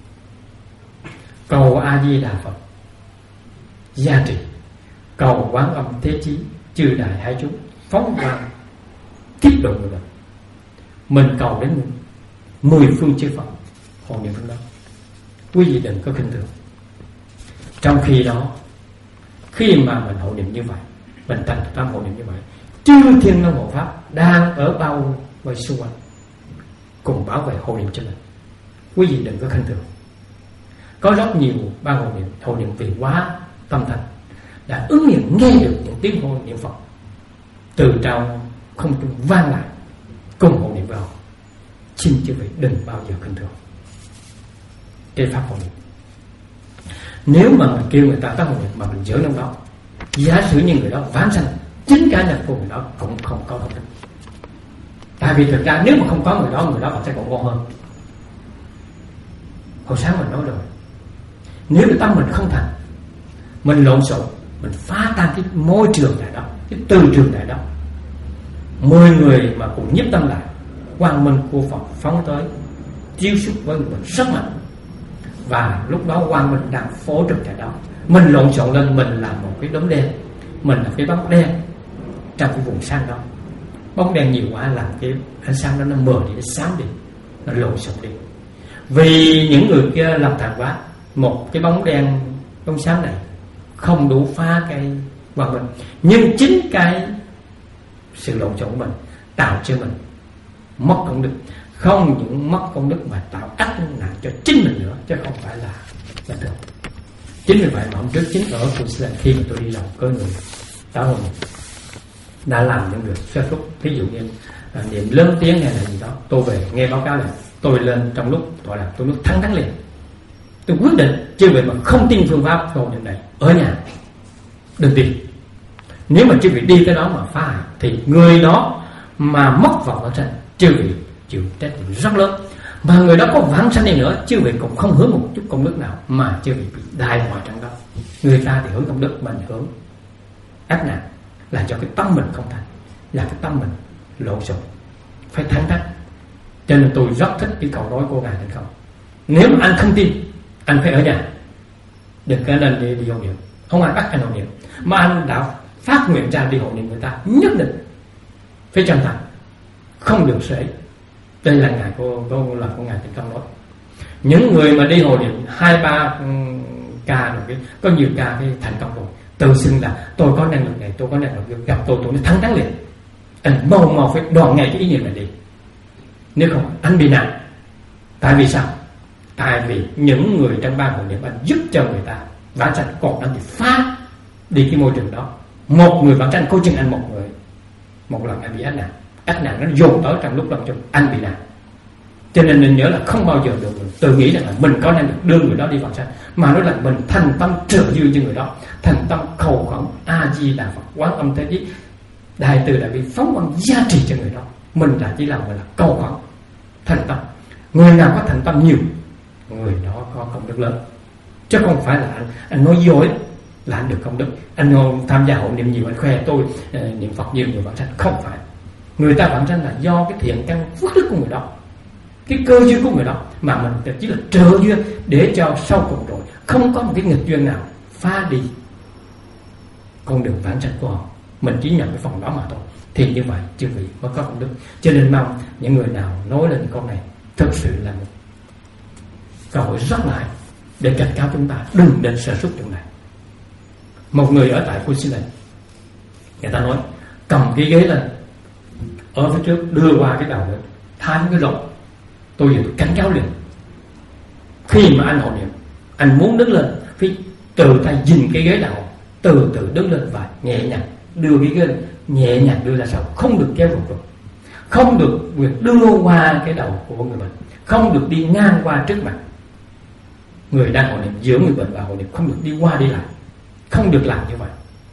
cầu A Di Đà Phật gia trì, cầu Quán Âm Thế Chí chư đại hải chúng phóng quang tiếp độ người mình. Mình cầu đến mười phương chư Phật hộ niệm phương đó. Quý vị đừng có khinh thường. Trong khi đó, khi mà mình hộ niệm như vậy, mình thành tâm hộ niệm như vậy, chư thiên long hộ pháp đang ở bao vây xung quanh cùng bảo vệ hộ niệm cho mình. Quý vị đừng có khinh thường. Có rất nhiều ban hộ niệm hộ niệm vì quá tâm thành, đã ứng nghiệm nghe được những tiếng hô niệm Phật từ trong không trung vang lại, cùng hộ niệm vào. Xin chư vị đừng bao giờ khinh thường cái pháp hộ niệm. Nếu mà mình kêu người ta tới hộ niệm mà mình giữ trong đó, giả sử như người đó vãng sanh, chính cá nhân của người đó cũng không có công đức. Tại vì thực ra nếu mà không có người đó, người đó còn sẽ còn ngon hơn. Hồi sáng mình nói rồi, nếu cái tâm mình không thành, mình lộn xộn, mình phá tan cái môi trường này đó, cái từ trường này đó, mười người mà cùng nhiếp tâm lại, quang minh của Phật phóng tới, chiếu xuất với mình rất mạnh. Và lúc đó quang minh đang phổ trực tại đó. Mình lộn xộn lên, mình là một cái đốm đen, mình là cái bóng đen trong cái vùng sáng đó. Bóng đen nhiều quá làm cái ánh sáng đó nó mờ đi, nó sáng đi, nó lộn xộn đi. Vì những người kia làm thẳng quá, một cái bóng đen, bóng sáng này không đủ phá cái quang minh. Nhưng chính cái sự lộn xộn của mình tạo cho mình mất công đức. Không những mất công đức mà tạo ách nặng cho chính mình nữa, chứ không phải là bình thường. Chính vì vậy mà hôm trước chính ở Queensland, khi mà tôi đi làm có người giáo hội đã làm những việc sơ suất, ví dụ như à, niệm lớn tiếng hay là gì đó, tôi về nghe báo cáo lại, tôi lên trong lúc gọi là tôi lúc thắng thắng liền. Tôi quyết định chư vị mà không tin phương pháp cầu niệm này ở nhà đừng tin. Nếu mà chư vị đi cái đó mà phá hại thì người đó mà mất vọng ở trên, chư vị chịu trách nhiệm rất lớn. Mà người đó có vãng sanh đi nữa, chư vị cũng không hưởng một chút công đức nào, mà chư vị bị đại họa trong đó. Người ta thì hưởng công đức, mình hưởng ác nạn, là cho cái tâm mình không thành, là cái tâm mình lộn xộn, phải thẳng thắn. Cho nên tôi rất thích cái câu nói của ngài Tịnh Không. Nếu mà anh không tin, anh phải ở nhà, đừng có nên đi, đi hộ niệm. Không ai bắt anh hộ niệm, mà anh đã phát nguyện ra đi hộ niệm người ta, nhất định phải chân thành, không được sể. Đây là ngài cô, cô là của ngài Tịnh Không nói. Những người mà đi hộ niệm hai ba um, ca rồi, cái có nhiều ca cái thành công rồi, tự xưng là tôi có năng lực này, tôi có năng lực này, gặp tôi tôi nó thắng thắng liền. Anh mau mau phải đoạn ngay cái ý niệm này đi, nếu không anh bị nạn. Tại vì sao? Tại vì những người trong ban hộ niệm anh giúp cho người ta vãng sanh, còn anh thì phá đi cái môi trường đó. Một người vãng sanh coi chừng anh một người, một lần anh bị ác nạn, ác nạn nó dồn tới trong lúc lâm chung, anh bị nạn. Cho nên mình nhớ là không bao giờ được mình tự nghĩ rằng là mình có năng lực đưa người đó đi vãng sanh, mà nói là mình thành tâm trợ duyên cho người đó, thành tâm cầu khẩn A Di Đà Phật, Quán Âm Thế Chí, Đại Từ Đại Bi phóng quang gia trì cho người đó. Mình là chỉ làm gọi là cầu khẩn thành tâm. Người nào có thành tâm nhiều, người đó có công đức lớn, chứ không phải là anh anh nói dối là anh được công đức. Anh tham gia hộ niệm nhiều, anh khoe tôi uh, niệm Phật nhiều, người vãng sanh. Không phải. Người ta vãng sanh là do cái thiện căn phước đức của người đó, cái cơ duyên của người đó, mà mình chỉ là trợ duyên để cho sau cùng rồi không có một cái nghịch duyên nào phá đi con đường vãng sanh của họ. Mình chỉ nhận cái phần đó mà thôi. Thì như vậy chư vị mới có công đức. Cho nên mong những người nào nói lên câu này thực sự là một cơ hội rất là hay để cảnh cáo chúng ta đừng nên sơ suất trong này. Một người ở tại Queensland, người ta nói cầm cái ghế lên ở phía trước, đưa qua cái đầu lên, thay cái lỗ. Tôi giờ tôi cảnh cáo liền, khi mà anh hộ niệm, anh muốn đứng lên phải từ tay dình cái ghế đầu, từ từ đứng lên và nhẹ nhàng đưa cái ghế lên, nhẹ nhàng đưa ra sau, không được kéo rụt rụt, không được việc đưa qua cái đầu của người bệnh, không được đi ngang qua trước mặt người đang hộ niệm, giữa người bệnh và hộ niệm, không được đi qua đi lại, không được làm như vậy.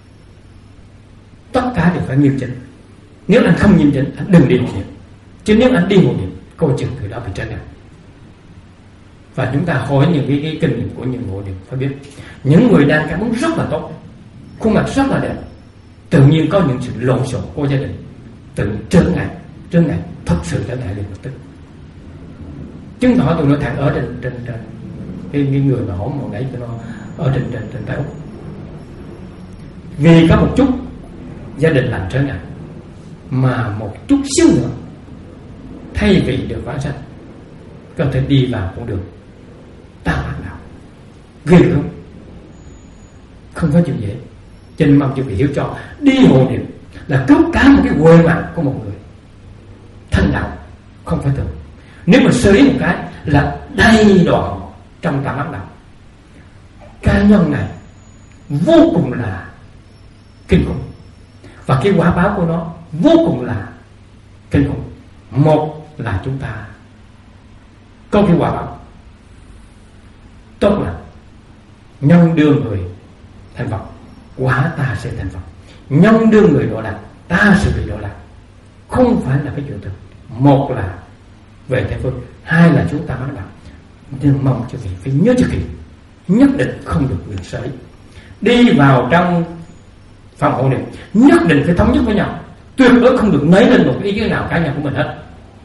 Tất cả đều phải nghiêm chỉnh. Nếu anh không nghiêm chỉnh, anh đừng đi hộ niệm. Chứ nếu anh đi hộ niệm, coi chừng người đó bị trở nặng. Và chúng ta hỏi những cái, cái kinh nghiệm của những hộ niệm phải biết, những người đang cảm ứng rất là tốt, khuôn mặt rất là đẹp, tự nhiên có những sự lộn xộn của gia đình, tự trở ngại, trở ngại, thật sự trở ngại liền một tức. Chứng tỏ tôi nói thẳng ở trên trên trên cái, cái người mà hỏi một nãy cho nó ở trên trên trên tay Úc, vì có một chút gia đình làm trở ngại, mà một chút xíu nữa thay vì được vãng sanh có thể đi vào con đường tà ác nào, ghê không, không có chuyện dễ. Cho nên mong chư vị hiểu cho, đi hộ niệm là cứu cả một cái huệ mạng của một người thành đạo, không phải thường. Nếu mà sơ ý một cái là đầy đoạn trong tam ác đạo. Cá nhân này vô cùng là kinh khủng. Và cái quả báo của nó vô cùng là kinh khủng. Một là chúng ta có cái quả báo tốt là nhân đưa người thành Phật, quả ta sẽ thành Phật. Nhân đưa người độ lạc, ta sẽ bị độ lạc. Không phải là cái chuyện thực. Một là về Tây Phương, hai là chúng ta bắt đầu. Nhưng mong cho vị phải nhớ cho kỹ, nhất định không được ngược sới. Đi vào trong phòng hộ niệm nhất định phải thống nhất với nhau, tuyệt đối không được nấy lên một ý kiến nào cá nhân của mình hết.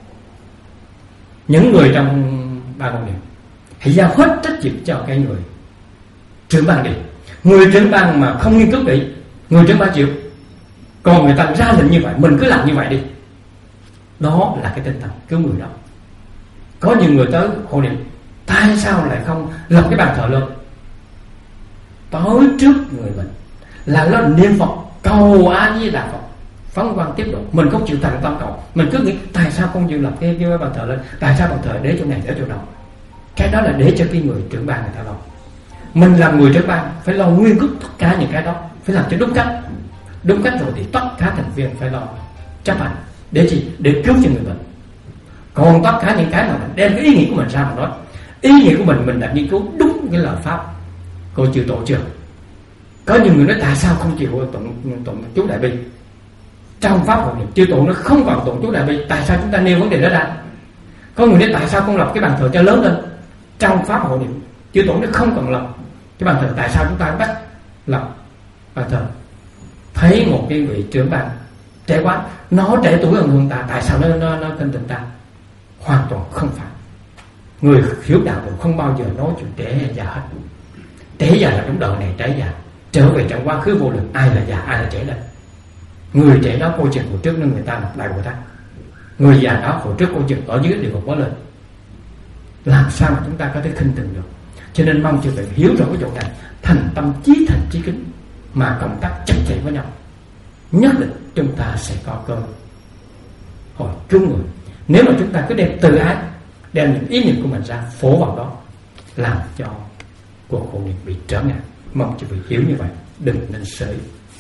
Những người trong ban hộ niệm hãy giao hết trách nhiệm cho cái người trưởng ban đi. Người trưởng ban mà không nghiên cứu kỹ, người trưởng ban chịu, còn người ta ra lệnh như vậy mình cứ làm như vậy đi. Đó là cái tinh thần cứu người đó. Có nhiều người tới hộ niệm, tại sao lại không lập cái bàn thờ lên tới trước người mình, là lên niệm Phật cầu A Di Đà Phật, phóng quang tiếp độ. Mình không chịu thành tâm cầu, mình cứ nghĩ tại sao không chịu lập cái, cái bàn thờ lên, tại sao bàn thờ để chỗ này để chỗ đó. Cái đó là để cho cái người trưởng ban người ta lo. Mình làm người trưởng ban phải lo nguyên cước tất cả những cái đó, phải làm cho đúng cách. Đúng cách rồi thì tất cả thành viên phải lo chấp hành. Để gì? Để cứu cho người bệnh. Còn tất cả những cái mà mình đem cái ý nghĩa của mình ra mà nói, ý nghĩa của mình mình đã nghiên cứu đúng cái lời pháp cô chịu tổ chưa. Có nhiều người nói tại sao không chịu tụng tụng chú Đại Bi. Trong pháp hộ niệm chư tổ nó không còn tụng chú Đại Bi, tại sao chúng ta nêu vấn đề đó ra? Có người nói tại sao không lập cái bàn thờ cho lớn lên. Trong pháp hộ niệm chư tổ nó không còn lập cái bàn thờ, tại sao chúng ta bắt lập bàn thờ? Thấy một cái vị trưởng ban trẻ quá, nó trẻ tuổi hơn người ta, tại sao nó nó nó tin tình ta? Hoàn toàn không phải. Người hiểu đạo cũng không bao giờ nói chuyện trẻ hay già hết. Trẻ già là trong đời này trẻ già, trở về trong quá khứ vô lượng, ai là già ai là trẻ lên. Người trẻ đó cô chừng của trước nên người ta lập lại của ta, người già đó hồi trước cô chừng ở dưới địa ngục có lên. Làm sao mà chúng ta có thể khinh thường được? Cho nên mong chư vị hiểu rõ cái chỗ này, thành tâm chí thành chí kính mà cộng tác chặt chẽ với nhau, nhất định chúng ta sẽ có cơ hội cứu người. Nếu mà chúng ta cứ đem tự ái, đem những ý niệm của mình ra phổ vào đó, làm cho cuộc hộ niệm bị trở ngại. Mong chư vị hiểu như vậy, đừng nên sới.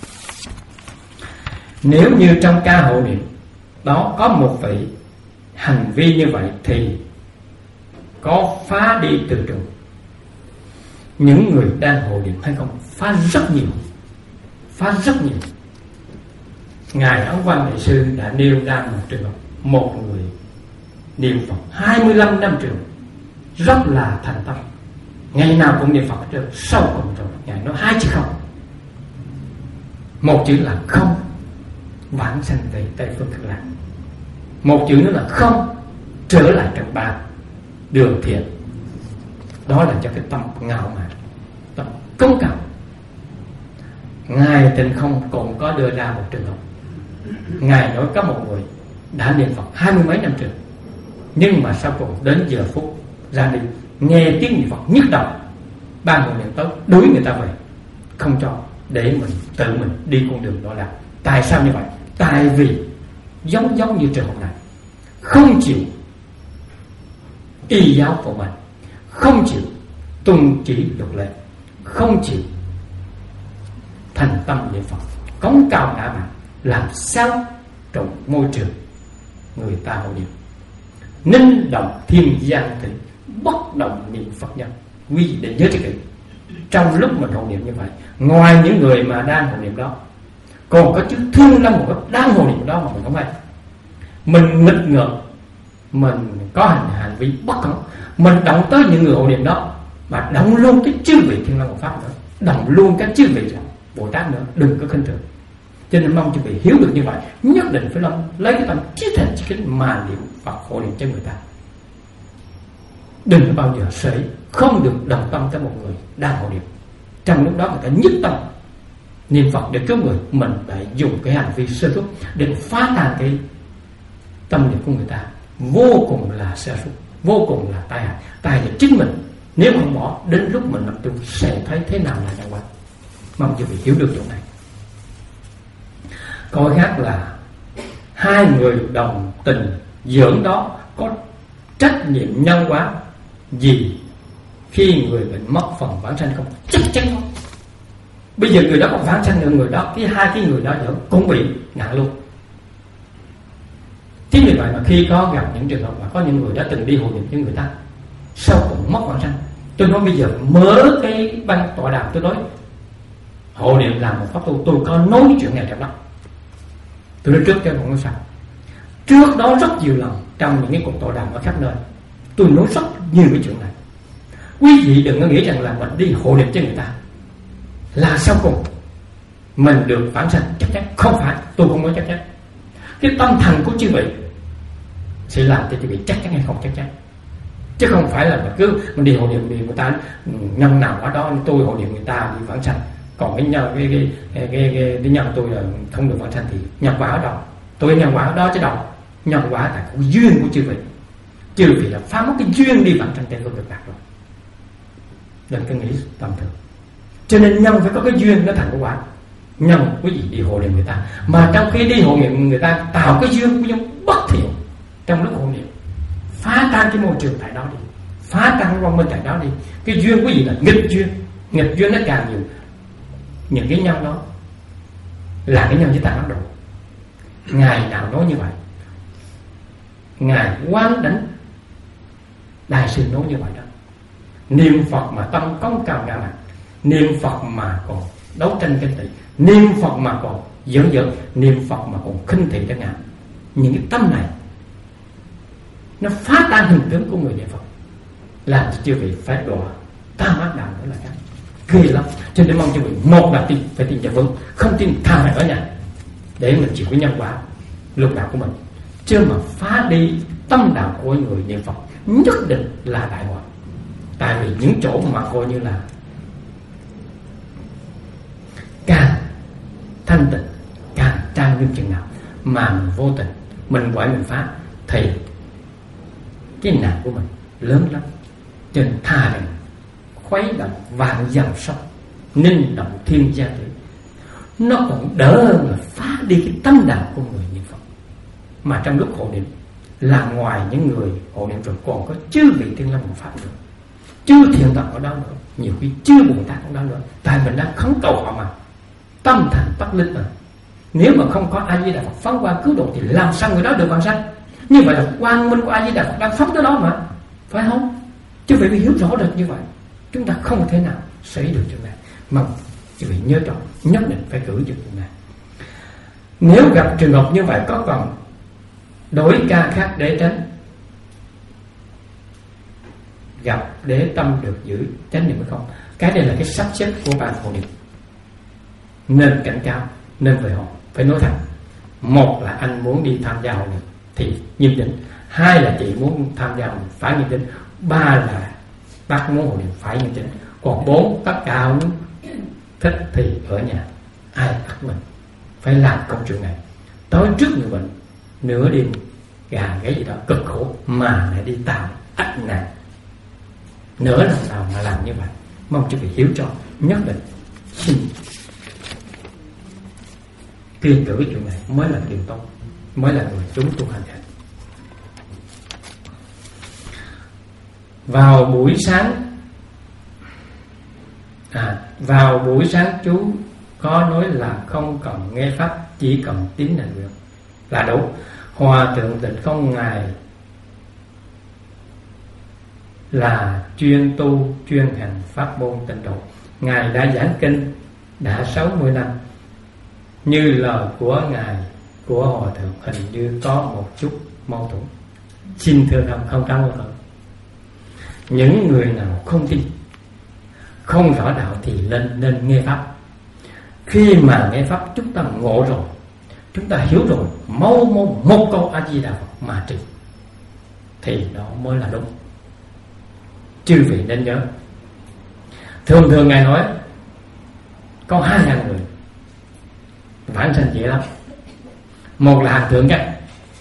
Nếu như trong ca hộ niệm đó có một vị hành vi như vậy thì có phá đi từ trường những người đang hộ niệm hay không? Phá rất nhiều, phá rất nhiều. Ngài Ấn Quang Đại Sư đã nêu ra một trường hợp, một người niệm Phật hai mươi lăm năm trường, rất là thành tâm, ngày nào cũng niệm Phật hết trơn. Sau cùng rồi Ngài nói hai chữ không, một chữ là không, vãng sanh về Tây Phương Cực Lạc, một chữ nữa là không, trở lại trong ba đường thiện. Đó là cho cái tâm ngạo mạn, tâm công cảm. Ngài Tịnh Không cũng có đưa ra một trường hợp. Ngài nói có một người đã niệm Phật hai mươi mấy năm trường, nhưng mà sau cùng đến giờ phút ra đi, nghe tiếng niệm Phật nhức đầu, ban hộ niệm tới đuổi người ta về, không cho, để mình tự mình đi con đường đó. Là tại sao như vậy? Tại vì giống giống như trường hợp này, không chịu y giáo của mình, không chịu tuân chỉ luật lệ, không chịu thành tâm niệm Phật, cống cao ngã mạn, làm sao trong môi trường người ta hộ niệm. Ninh động thiên gian thì bất động niệm Phật nhân. Quý vị để nhớ cho kỹ, trong lúc mình hộ niệm như vậy, ngoài những người mà đang hộ niệm đó, còn có chữ thương lâm một cái đang hộ niệm đó mà mình không hay. Mình nghịch ngợm, mình có hành hành vi bất cẩn, mình động tới những người hộ niệm đó, mà động luôn cái chư vị thiên lâm một pháp nữa, động luôn cái chư vị Bồ Tát nữa, đừng có khinh thường. Cho nên mong chư vị hiểu được như vậy, nhất định phải lòng lấy cái tâm chí thành chí kính mà niệm Phật hộ niệm cho người ta. Đừng có bao giờ sấy, không được đồng tâm tới một người đang hộ niệm. Trong lúc đó người ta nhất tâm niệm Phật để cứu người, mình phải dùng cái hành vi sơ suất để phá tan cái tâm niệm của người ta, vô cùng là sơ suất, vô cùng là tai hại, tai hại chính mình. Nếu không bỏ, đến lúc mình làm chung sẽ thấy thế nào là đau quá. Mong chư vị hiểu được chỗ này. Câu khác là hai người đồng tình dưỡng đó có trách nhiệm nhân quả gì khi người bệnh mất phần vãng sanh không? Chắc chắn không. Bây giờ người đó còn vãng sanh nữa, người đó, cái hai cái người đó nữa cũng bị nặng luôn. Chính vì vậy mà khi có gặp những trường hợp mà có những người đã từng đi hộ niệm với người ta, sau cùng mất vãng sanh, tôi nói bây giờ mở cái băng tọa đàm, tôi nói hộ niệm là một pháp tu, tôi có nói chuyện này trong đó. Tôi nói trước cho mọi người sao. Trước đó rất nhiều lần trong những cái cuộc tọa đàm ở khắp nơi, tôi nói rất nhiều cái chuyện này. Quý vị đừng có nghĩ rằng là mình đi hộ niệm cho người ta là sau cùng mình được vãng sanh, chắc chắn không phải. Tôi không nói chắc chắn. Cái tâm thần của chư vị sẽ làm cho chư vị chắc chắn hay không chắc chắn, chứ không phải là mình cứ mình đi hộ niệm vì người ta nhân nào ở đó tôi hộ niệm người ta đi vãng sanh, còn cái nhân cái cái cái, cái, cái, cái nhân tôi là không được vãng sanh thì nhân quả ở đâu? Tôi nhân quả ở đó chứ đâu. Nhân quả là của duyên của chư vị. Chư vị là phá mất cái duyên đi vãng sanh trên phương cực lạc rồi. Đừng có nghĩ tầm thường. Cho nên nhân phải có cái duyên nó thành cái quả. Nhân quý vị đi hộ niệm người ta, mà trong khi đi hộ niệm người ta tạo cái duyên của duyên bất thiện trong lúc hộ niệm, phá tan cái môi trường tại đó đi, phá tan cái quan minh tại đó đi. Cái duyên quý vị là nghịch duyên, nghịch duyên nó càng nhiều. Những cái nhân đó là cái nhân với ta Ấn Độ. Ngài nào nói như vậy? Ngài Quán Đảnh Đại sư nói như vậy đó. Niệm Phật mà tâm cống cao ngã mạn, niệm Phật mà còn đấu tranh kinh thị, niệm Phật mà còn giỡn giỡn, niệm Phật mà còn khinh thị chẳng hạn. Những cái tâm này nó phá tan hình tướng của người niệm Phật, làm cho chư vị phải đọa tam ác đạo nữa là cái ghê lắm. Cho nên mong chư vị một là tin, phải tin cho vững, không tin thà mày ở nhà để mình chịu cái nhân quả lục đạo của mình. Chứ mà phá đi tâm đạo của người niệm Phật nhất định là đại họa. Tại vì những chỗ mà coi như là càng thanh tịnh, càng trang nghiêm chừng nào mà mình vô tình mình gọi mình phá thì cái nạn của mình lớn lắm. Cho nên tha rằng khuấy động vạn dòng sông, ninh động thiên gia thủy, nó còn đỡ hơn là phá đi cái tâm đạo của người niệm Phật. Mà trong lúc hộ niệm là ngoài những người hộ niệm rồi còn có chư vị Thiên Long Hộ Pháp nữa, chư thiện tập ở đó nữa, nhiều khi chư Bồ Tát ở đó nữa. Tại mình đang khấn cầu họ mà, tâm thành tắc linh mà. Nếu mà không có A Di Đà Phật phóng qua cứu độ thì làm sao người đó được vãng sanh? Như vậy là quang minh của A Di Đà Phật đang phóng tới đó mà, phải không? Chứ vậy phải hiểu rõ được như vậy. Chúng ta không thể nào xảy được chuyện này. Mà chứ phải nhớ rõ, nhất định phải cử được chuyện này. Nếu gặp trường hợp như vậy có còn đổi ca khác để tránh. Gặp để tâm được giữ, tránh niệm hay không? Cái này là cái sắp xếp của ban hộ niệm. Nên cảnh cáo, nên về họ phải nói thẳng. Một là anh muốn đi tham gia hộ niệm thì nghiêm chỉnh. Hai là chị muốn tham gia hộ niệm phải nghiêm chỉnh. Ba là bác muốn hộ niệm phải nghiêm chỉnh. Còn bốn tất cả muốn thích thì ở nhà. Ai bắt mình phải làm công chuyện này. Tối trước người bệnh nửa đêm gà gáy gì đó cực khổ mà lại đi tạo ách nạn nữa làm sao mà làm như vậy. Mong quý vị hiểu cho, nhất định xin kiên cử chuyện này mới là điều tốt, mới là người chúng tu hành. Vào buổi sáng à, vào buổi sáng chú có nói là không cần nghe pháp, chỉ cần tín là được là đủ. Hòa thượng Tịnh Không ngài là chuyên tu chuyên hành pháp môn tịnh độ. Ngài đã giảng kinh đã sáu mươi năm. Như lời của ngài của hòa thượng hình như có một chút mâu thuẫn. Xin thưa ông không có mâu thuẫn. Những người nào không tin, không rõ đạo thì lên nên nghe pháp. Khi mà nghe pháp chúng ta ngộ rồi, chúng ta hiểu rồi, mau mau một câu A Di Đà Phật mà trì thì đó mới là đúng. Chư vị nên nhớ, thường thường ngài nói có hai ngàn người vãng sanh dễ lắm. Một là hàng thượng nhất,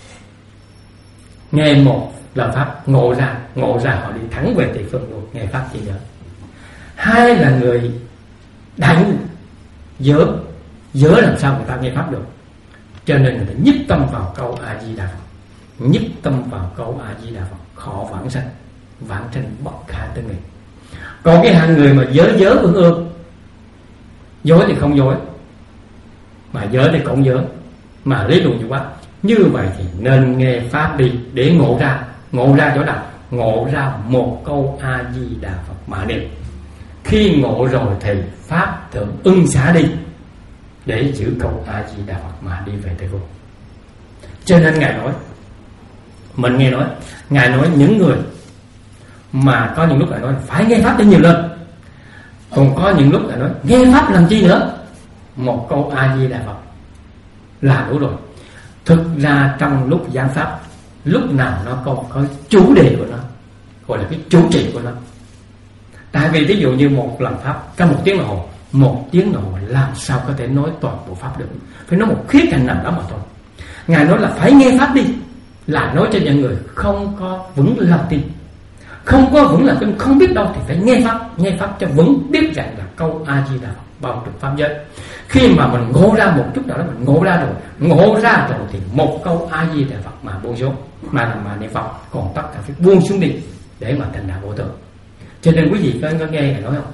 nghe một lời pháp ngộ ra, ngộ ra họ đi thẳng về tây phương luôn, nghe pháp chỉ nhớ. Hai là người đánh dở, dở làm sao người ta nghe pháp được. Cho nên người ta nhất tâm vào câu A Di Đà Phật, nhất tâm vào câu A Di Đà Phật, họ vãng sanh, vãng sanh bất khả tư nghị. Còn cái hạng người mà dớ dớ ương ương dối thì không dối, mà dối thì cũng dối, mà lý luận nhiều quá. Như vậy thì nên nghe pháp đi để ngộ ra. Ngộ ra chỗ nào? Ngộ ra một câu A Di Đà Phật mà niệm. Khi ngộ rồi thì pháp thượng ưng xả đi để giữ câu A Di Đà Phật mà đi về Tây Vô. Cho nên Ngài nói, mình nghe nói, Ngài nói những người mà có những lúc Ngài nói phải nghe pháp để nhiều lên, còn có những lúc Ngài nói nghe pháp làm chi nữa, một câu A Di Đà Phật là đủ rồi. Thực ra trong lúc giảng pháp, lúc nào nó còn có chủ đề của nó, gọi là cái chủ trì của nó. Tại vì ví dụ như một lần pháp trong một tiếng đồng hồ, một tiếng đồng hồ làm sao có thể nói toàn bộ pháp được, phải nói một khía cạnh nào đó mà thôi. Ngài nói là phải nghe pháp đi, là nói cho những người không có vững lòng tin, không có vững lòng tin, không biết đâu thì phải nghe pháp, nghe pháp cho vững, biết rằng là câu A Di Đà Phật bao trùm pháp giới. Khi mà mình ngộ ra một chút nào đó, mình ngộ ra rồi, ngộ ra rồi thì một câu A Di Đà Phật mà buông xuống, mà mà niệm Phật, còn tất cả phải buông xuống đi để mà thành đạo vô thượng. Cho nên quý vị có, có nghe Ngài nói không?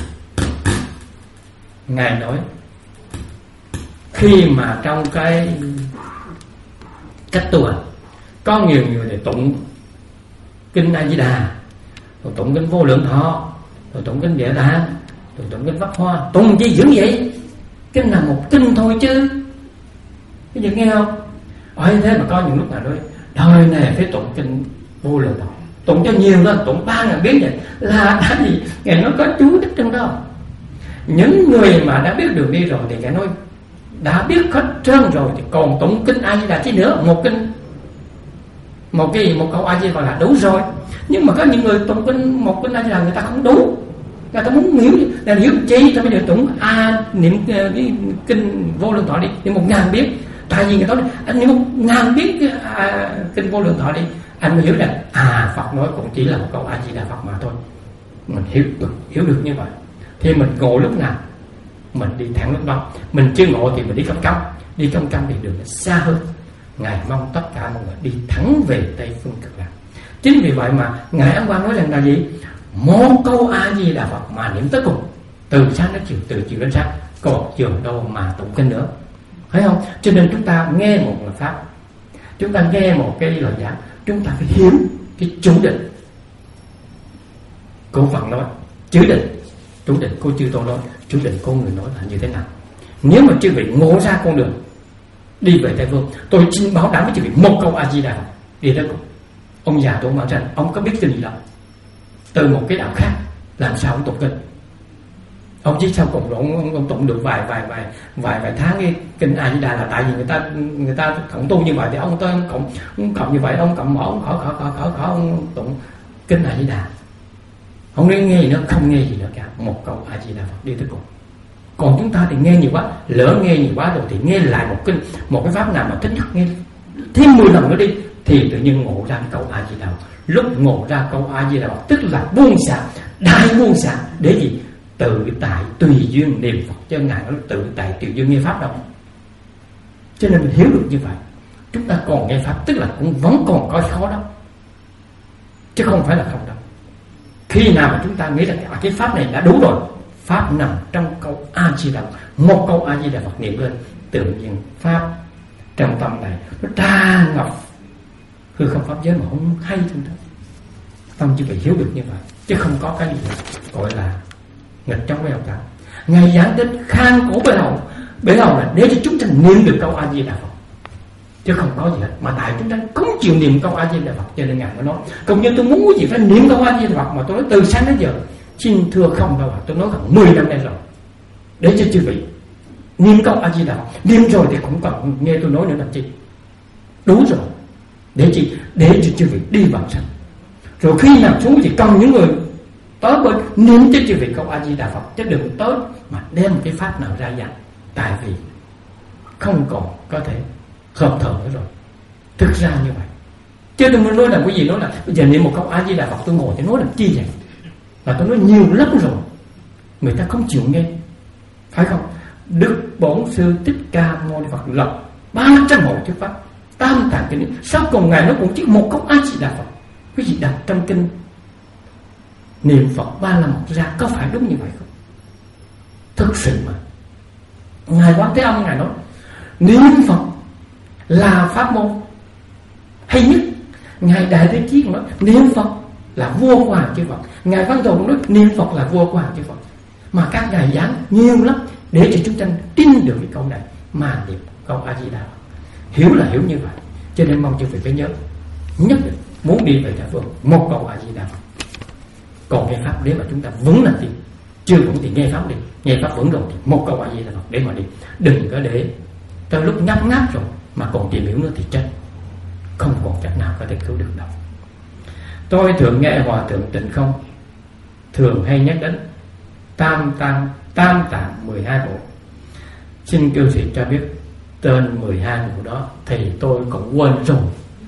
Ngài nói khi mà trong cái cách tu hành có nhiều người để tụng kinh A Di Đà, rồi tụng kinh Vô Lượng Thọ, rồi tụng kinh Địa Tạng, rồi tụng kinh Pháp Hoa, tụng gì dữ vậy? Kinh là một kinh thôi chứ. Bây giờ nghe không? Ở thế mà có những lúc nào nói đời này phải tụng kinh Vô Lượng Thọ, tụng cho nhiều lên, tụng ba ngàn biến vậy là đã gì? Ngài nói có chú thích trong đó. Những người mà đã biết đường đi rồi thì Ngài nói đã biết hết trơn rồi thì còn tụng kinh A Di Đà chi nữa, một kinh, một cái một câu A Di Đà là đủ rồi. Nhưng mà có những người tụng kinh một kinh A Di Đà người ta không đủ, người ta muốn hiểu, là hiểu chi cho bây giờ tụng a niệm cái kinh Vô Lượng Thọ đi, niệm một ngàn biến. Tại vì người ta nói anh niệm một ngàn biến cái à, kinh Vô Lượng Thọ đi, anh mới hiểu rằng à Phật nói cũng chỉ là một câu A Di Đà Phật mà thôi. Mình hiểu được, hiểu được như vậy thì mình ngộ lúc nào mình đi thẳng lúc đó. Mình chưa ngộ thì mình đi cắm cắm, đi cắm cắm thì đường xa hơn. Ngài mong tất cả mọi người đi thẳng về Tây Phương Cực Lạc. Chính vì vậy mà Ngài Ấn Quang nói rằng là gì? Một câu A Di Đà Phật mà niệm tới cùng, từ sáng đến chiều, từ chiều đến sáng, còn trường đâu mà tụng kinh nữa, thấy không? Cho nên chúng ta nghe một lời pháp, chúng ta nghe một cái lời giảng, chúng ta phải hiểu cái chủ định của Phật nói, chủ định, chủ định của chư Tôn nói, chủ định của người nói là như thế nào. Nếu mà chư vị ngộ ra con đường đi về Tây Phương, tôi xin bảo đảm với chư vị một câu A Di Đà Phật đi tới cùng. Ông già Tổ Mạng Tranh, ông có biết kinh gì đâu, từ một cái đạo khác làm sao ông tụng kinh. Ông chỉ sao cùng ông, ông, ông tụng được vài vài vài vài vài tháng cái kinh A Di Đà là tại vì người ta người ta cộng tu như vậy thì ông tới ông cộng ông cộng như vậy, ông cộng mở ông khỏi khỏi khỏi khỏi khỏi ông tụng kinh A Di Đà. Không nên nghe gì nữa, không nghe gì nữa cả, một câu A Di Đà Phật đi tới cùng. Còn chúng ta thì nghe nhiều quá, lỡ nghe nhiều quá rồi thì nghe lại một kinh, một cái pháp nào mà thích nhất nghe thêm mười lần nữa đi thì tự nhiên ngộ ra cái câu A Di Đà. Lúc ngộ ra câu A Di Đà tức là buông xả, đại buông xả để gì? Tự tại tùy duyên niệm Phật, cho Ngài nói tự tại tùy duyên nghe pháp đâu. Cho nên mình hiểu được như vậy, chúng ta còn nghe pháp tức là cũng vẫn còn có khó đó, chứ không phải là không đâu. Khi nào mà chúng ta nghĩ rằng à, cái pháp này đã đủ rồi, pháp nằm trong câu A Di Đà, một câu A Di Đà Phật niệm lên, tự nhiên pháp trong tâm này nó tràn ngập hư không pháp giới mà không hay trong đó. Tâm chỉ phải hiểu được như vậy, chứ không có cái gì gọi là nghịch trong cái học cả. Ngài giảng đến khang cổ bể hậu, bể hậu là để cho chúng ta niệm được câu A Di Đà Phật, chứ không có gì hết. Mà tại chúng ta không chịu niệm câu A Di Đà Phật cho nên Ngài mới nói cũng như tôi muốn quý vị phải niệm câu A Di Đà Phật, mà tôi nói từ sáng đến giờ xin thưa không đâu ạ, tôi nói khoảng mười năm nay rồi, để cho chư vị niệm câu A Di Đà Phật, niệm rồi thì cũng cần nghe tôi nói nữa làm chi, đủ rồi, để chi, để cho chư vị đi vào sanh. Rồi khi nằm xuống thì cần những người tới bên niệm cho chư vị câu A Di Đà Phật, chứ đừng tới mà đem cái pháp nào ra dặn, tại vì không còn có thể hợp thờ nữa rồi. Thực ra như vậy, chứ đừng nói là cái gì nói là bây giờ niệm một câu A Di Đà Phật tôi ngồi thì nói làm chi vậy, mà tôi nói nhiều lắm rồi, người ta không chịu nghe, phải không? Đức Bổn Sư Thích Ca Mâu Ni Phật lập ba trăm hộ thuyết pháp, tam tạng kinh, sau cùng Ngài nó cũng chỉ một câu A Di Đà Phật. Quý vị đọc trong kinh niệm Phật ba lần một ra, có phải đúng như vậy không? Thực sự mà Ngài Quán Thế Âm Ngài nói niệm Phật là pháp môn hay nhất. Ngài Đại Thế Chí cũng nói niệm Phật là vua của hàng chư Phật. Ngài Văn Thù cũng nói niệm Phật là vua của hàng chư Phật. Mà các ngài giảng nhiều lắm để cho chúng ta tin được cái câu này mà niệm câu A Di Đà Phật. Hiểu là hiểu như vậy, cho nên mong chư vị phải nhớ, nhất định muốn đi về Tây Phương một câu A Di Đà Phật. Còn nghe pháp để mà chúng ta vững là gì, chưa vững thì nghe pháp đi, nghe pháp vững rồi thì một câu A Di Đà Phật để mà đi. Đừng có để tới lúc ngáp ngáp rồi mà còn tìm hiểu nữa thì chết, không còn cách nào có thể cứu được đâu. Tôi thường nghe Hòa Thượng Tịnh Không thường hay nhắc đến tam tam tam tạng mười hai bộ. Xin cư sĩ cho biết tên mười hai bộ đó thì tôi cũng quên rồi.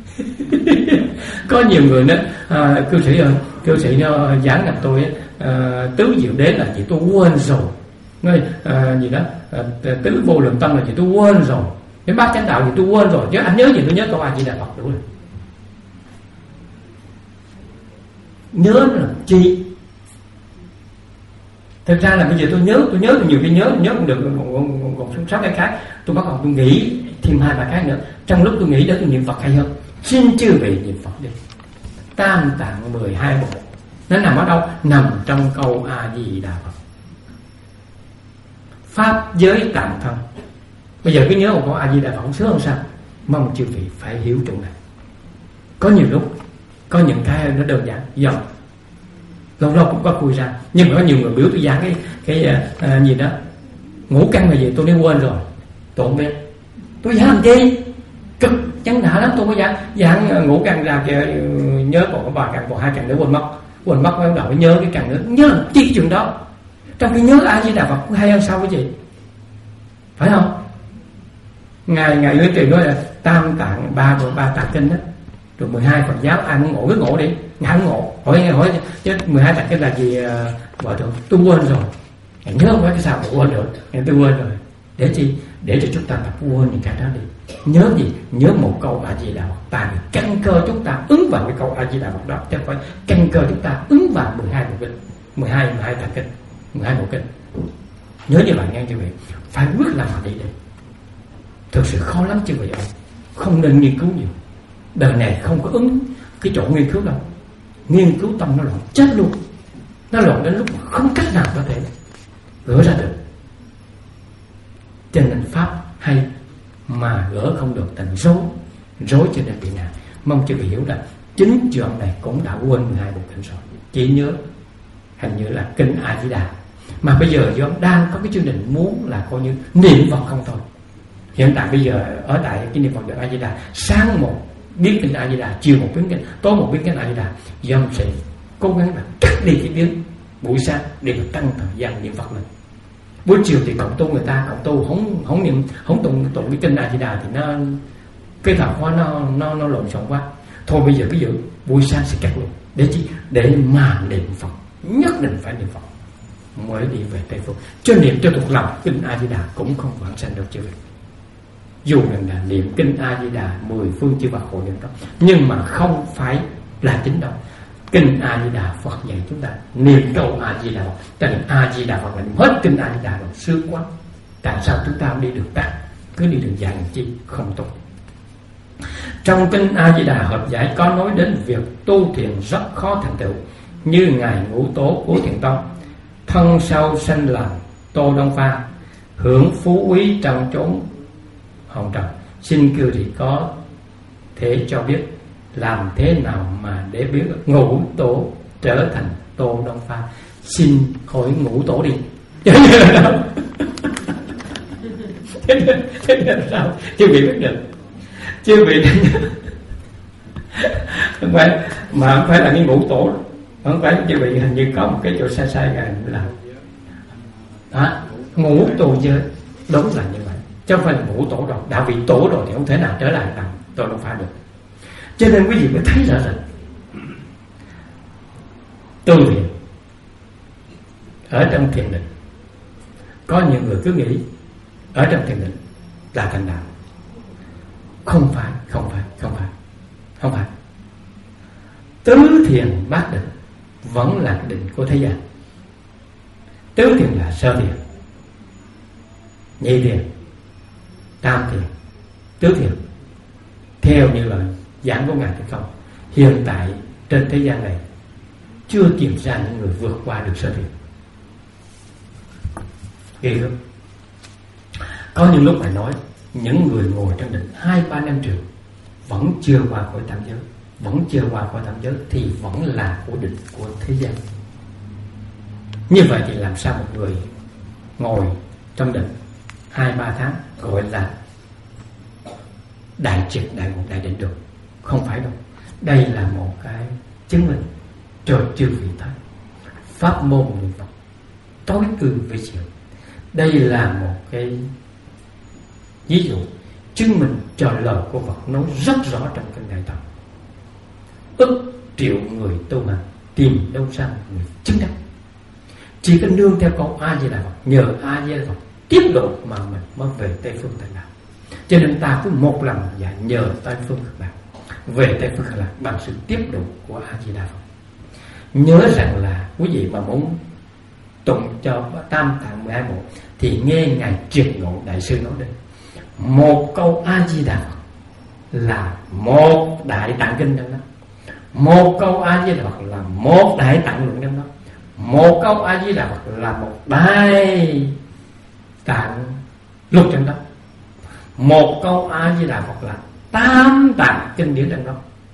Có nhiều người nói à, cư sĩ ơi, cư sĩ nó giảng gặp tôi à, tứ diệu đế là gì tôi quên rồi, nói à, gì đó à, tứ vô lượng tâm là gì tôi quên rồi, cái bát chánh đạo gì tôi quên rồi, chứ anh nhớ gì tôi nhớ câu A Di Đà Phật đủ rồi. Nhớ là chi? Thực ra là bây giờ tôi nhớ, tôi nhớ nhiều khi nhớ nhớ không được, còn còn sáu cái khác tôi bắt đầu tôi nghĩ thêm hai ba cái nữa. Trong lúc tôi nghĩ đó tôi niệm Phật hay hơn. Xin chư vị niệm Phật đi. Tam tạng mười hai bộ nó nằm ở đâu? Nằm trong câu A Di Đà Phật. Pháp giới tạm thân. Bây giờ cứ nhớ một câu A Di Đà Phật sướng không sao. Mong chư vị phải hiểu chỗ này. Có nhiều lúc có những cái nó đơn giản dòng, lâu lâu cũng có khui ra, nhưng mà có nhiều người biểu tôi giảng cái cái uh, gì đó ngũ căn là gì tôi đã quên rồi, tôi không biết tôi giảng làm chi, cực chán đã lắm. Tôi có giảng giảng ngũ căn ra kìa, nhớ còn có ba căn, còn hai căn nữa quên mất, quên mất bắt đầu nhớ cái căn nữa, nhớ làm chi chuyện đó, trong khi nhớ A Di Đà Phật hay hơn sao cái gì, phải không? Ngài ngài Nguyễn Trì nói là tam tạng ba ba tạng kinh đó, rồi mười hai Phật giáo ai muốn ngộ cứ ngộ đi, ngài không ngộ hỏi hỏi chứ mười hai tạng kinh là gì vợ uh, tôi quên rồi, ngài nhớ không phải cái sao mà quên được, ngài tôi quên rồi. Để chi? Để cho chúng ta tập quên những cái đó đi. Nhớ gì? Nhớ một câu A Di Đà Phật, tại vì căn cơ chúng ta ứng vào cái câu A Di Đà Phật đó, chứ không phải căn cơ chúng ta ứng vào mười hai bộ kinh, mười hai mười hai tạng kinh, mười hai bộ kinh. Nhớ như vậy nghe chư vị, phải quyết làm mà đi đi. Thực sự khó lắm chư vị ơi, không nên nghiên cứu nhiều. Đời này không có ứng cái chỗ nghiên cứu đâu. Nghiên cứu tâm nó loạn chết luôn, nó loạn đến lúc mà không cách nào có thể gỡ ra được. Cho nên pháp hay mà gỡ không được thành rối, rối cho nên bị nạn. Mong chư vị hiểu rằng chính chuyện này cũng đã quên mười hai bộ kinh rồi, chỉ nhớ hình như là kinh A Di Đà. Mà bây giờ do đang có cái chương trình muốn là coi như niệm Phật không thôi. Hiện tại bây giờ ở tại cái niệm Phật được A Di Đà, sáng một biết kinh A Di Đà, chiều một biến kinh, tối một biến kinh A Di Đà. Do sẽ cố gắng là cắt đi cái biến buổi sáng để mà tăng thời gian niệm Phật mình. Buổi chiều thì cộng tu người ta cộng tu không không niệm không tụng tụng cái kinh A Di Đà thì nó cái thảo hóa nó nó nó lộn xộn quá. Thôi bây giờ cái dự buổi sáng sẽ cắt luôn. Để chi? Để mà niệm Phật, nhất định phải niệm Phật mới đi về Tây Phương. Cho niệm cho thuộc lòng kinh A Di Đà cũng không vãng sanh đâu chứ vậy. Dù rằng là niệm kinh A Di Đà mười phương chư Phật hộ niệm đó, nhưng mà không phải là chính đâu. Kinh A Di Đà Phật dạy chúng ta niệm câu A Di Đà Phật, thành A Di Đà Phật là niệm hết kinh A Di Đà rồi, sướng quá. Tại sao chúng ta không đi đường tắt, cứ đi đường dài làm chi, không tốt. Trong kinh A Di Đà hợp giải có nói đến việc tu thiền rất khó thành tựu, như ngài Ngũ Tố của Thiền Tông, thân sau sanh làm Tô Đông Pha, hưởng phú quý trong chốn hồng trần. Xin cư sĩ có thể cho biết làm thế nào mà để biết Ngũ Tổ trở thành Tô Đông Pha? Xin hỏi Ngũ Tổ đi. Thế nên sao chưa bị biết được, chưa bị không phải mà không phải là cái Ngũ Tổ, không phải chưa bị, hình như có một cái chỗ sai sai gần là đó, ngũ tổ giới, đúng là như vậy, chứ không phải là ngũ tổ rồi, đã bị tổ rồi thì không thể nào trở lại làm Tô Đông Pha được. Cho nên quý vị mới thấy rõ ràng tu thiền ở trong thiền định. Có nhiều người cứ nghĩ ở trong thiền định là thành đạo. Không phải, không phải, không phải, không phải. Tứ thiền bát định vẫn là định của thế gian. Tứ thiền là sơ thiền, nhị thiền, tam thiền, tứ thiền, theo như là giảng của Ngài Thế Công. Hiện tại trên thế gian này chưa tìm ra những người vượt qua được sơ thiền. Ghê lắm. Có những lúc phải nói những người ngồi trong định hai ba năm trường vẫn chưa qua khỏi tam giới, vẫn chưa qua khỏi tam giới thì vẫn là của định của thế gian. Như vậy thì làm sao một người ngồi trong định hai ba tháng gọi là đại triệt đại ngộ đại định được? Không phải đâu. Đây là một cái chứng minh cho chư vị thấy pháp môn niệm Phật tối ưu vi diệu. Đây là một cái ví dụ chứng minh cho lời của Phật nói rất rõ trong kinh Đại Thừa. Ức triệu người tu hành tìm đâu ra một người chứng đắc. Chỉ có nương theo câu A Di Đà Phật, nhờ A Di Đà Phật tiếp độ mà mình mới về Tây phương Cực Lạc. Cho nên ta cứ một lần dạy nhờ Tây phương Cực Lạc, về Tây phương Cực Lạc bằng sự tiếp độ của A Di Đà Phật. Nhớ rằng là quý vị mà muốn tụng cho Tam Tạng mười hai bộ thì nghe Ngài Triệt Ngộ Đại Sư nói đây. Một câu A Di Đà Phật là một đại tạng kinh trong đó. Một câu A Di Đà Phật là một đại tạng luận trong đó. Một câu A Di Đà Phật là một đại tạng luật trong đó. Một câu A Di Đà Phật là tam tạng kinh điển trong đó.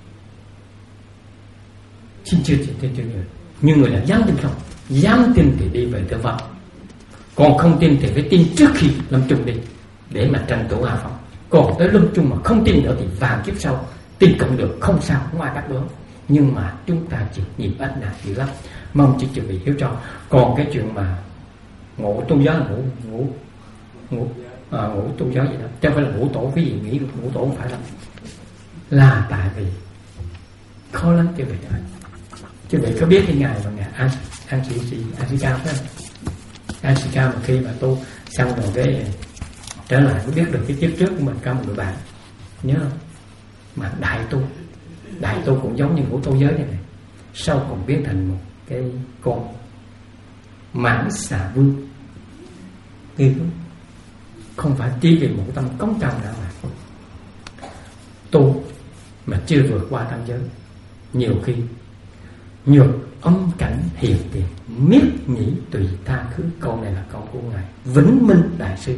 Xin chưa xin tin chưa người. Nhưng người là dám tin không? Dám tin thì đi về tự Phật. Còn không tin thì phải tin trước khi lâm chung đi, để mà tranh thủ hạ Phật. Còn tới lâm chung mà không tin nữa thì vàng kiếp sau tin cộng được, không sao, không ai bắt bớ. Nhưng mà chúng ta chịu nhiều ách nạn dữ lắm. Mong chỉ chịu bị hiểu cho. Còn cái chuyện mà ngủ tôn giáo là ngủ ngủ ngủ à, ngủ tôn giáo gì đó, chứ không phải là ngủ tổ. Cái gì nghĩ ngủ tổ không phải đâu. Là tại vì khó lắm chứ vậy thôi. Chứ vậy có biết cái ngày mà ngày An An Sĩ Sĩ An Sĩ Cao phải không? An Sĩ Cao mà khi mà tu xong rồi cái trở lại mới biết được cái kiếp trước của mình có một người bạn nhớ không? Mà đại tu đại tu cũng giống như ngũ tu giới này này, sau còn biến thành một cái con mãn xà vương. Nghe không? Không phải chỉ vì một tâm cống cao nào mà tu mà chưa vượt qua tam giới, nhiều khi nhược âm cảnh hiện tiền miết nhĩ tùy tha khứ. Câu này là câu của Ngài Vĩnh Minh Đại Sư.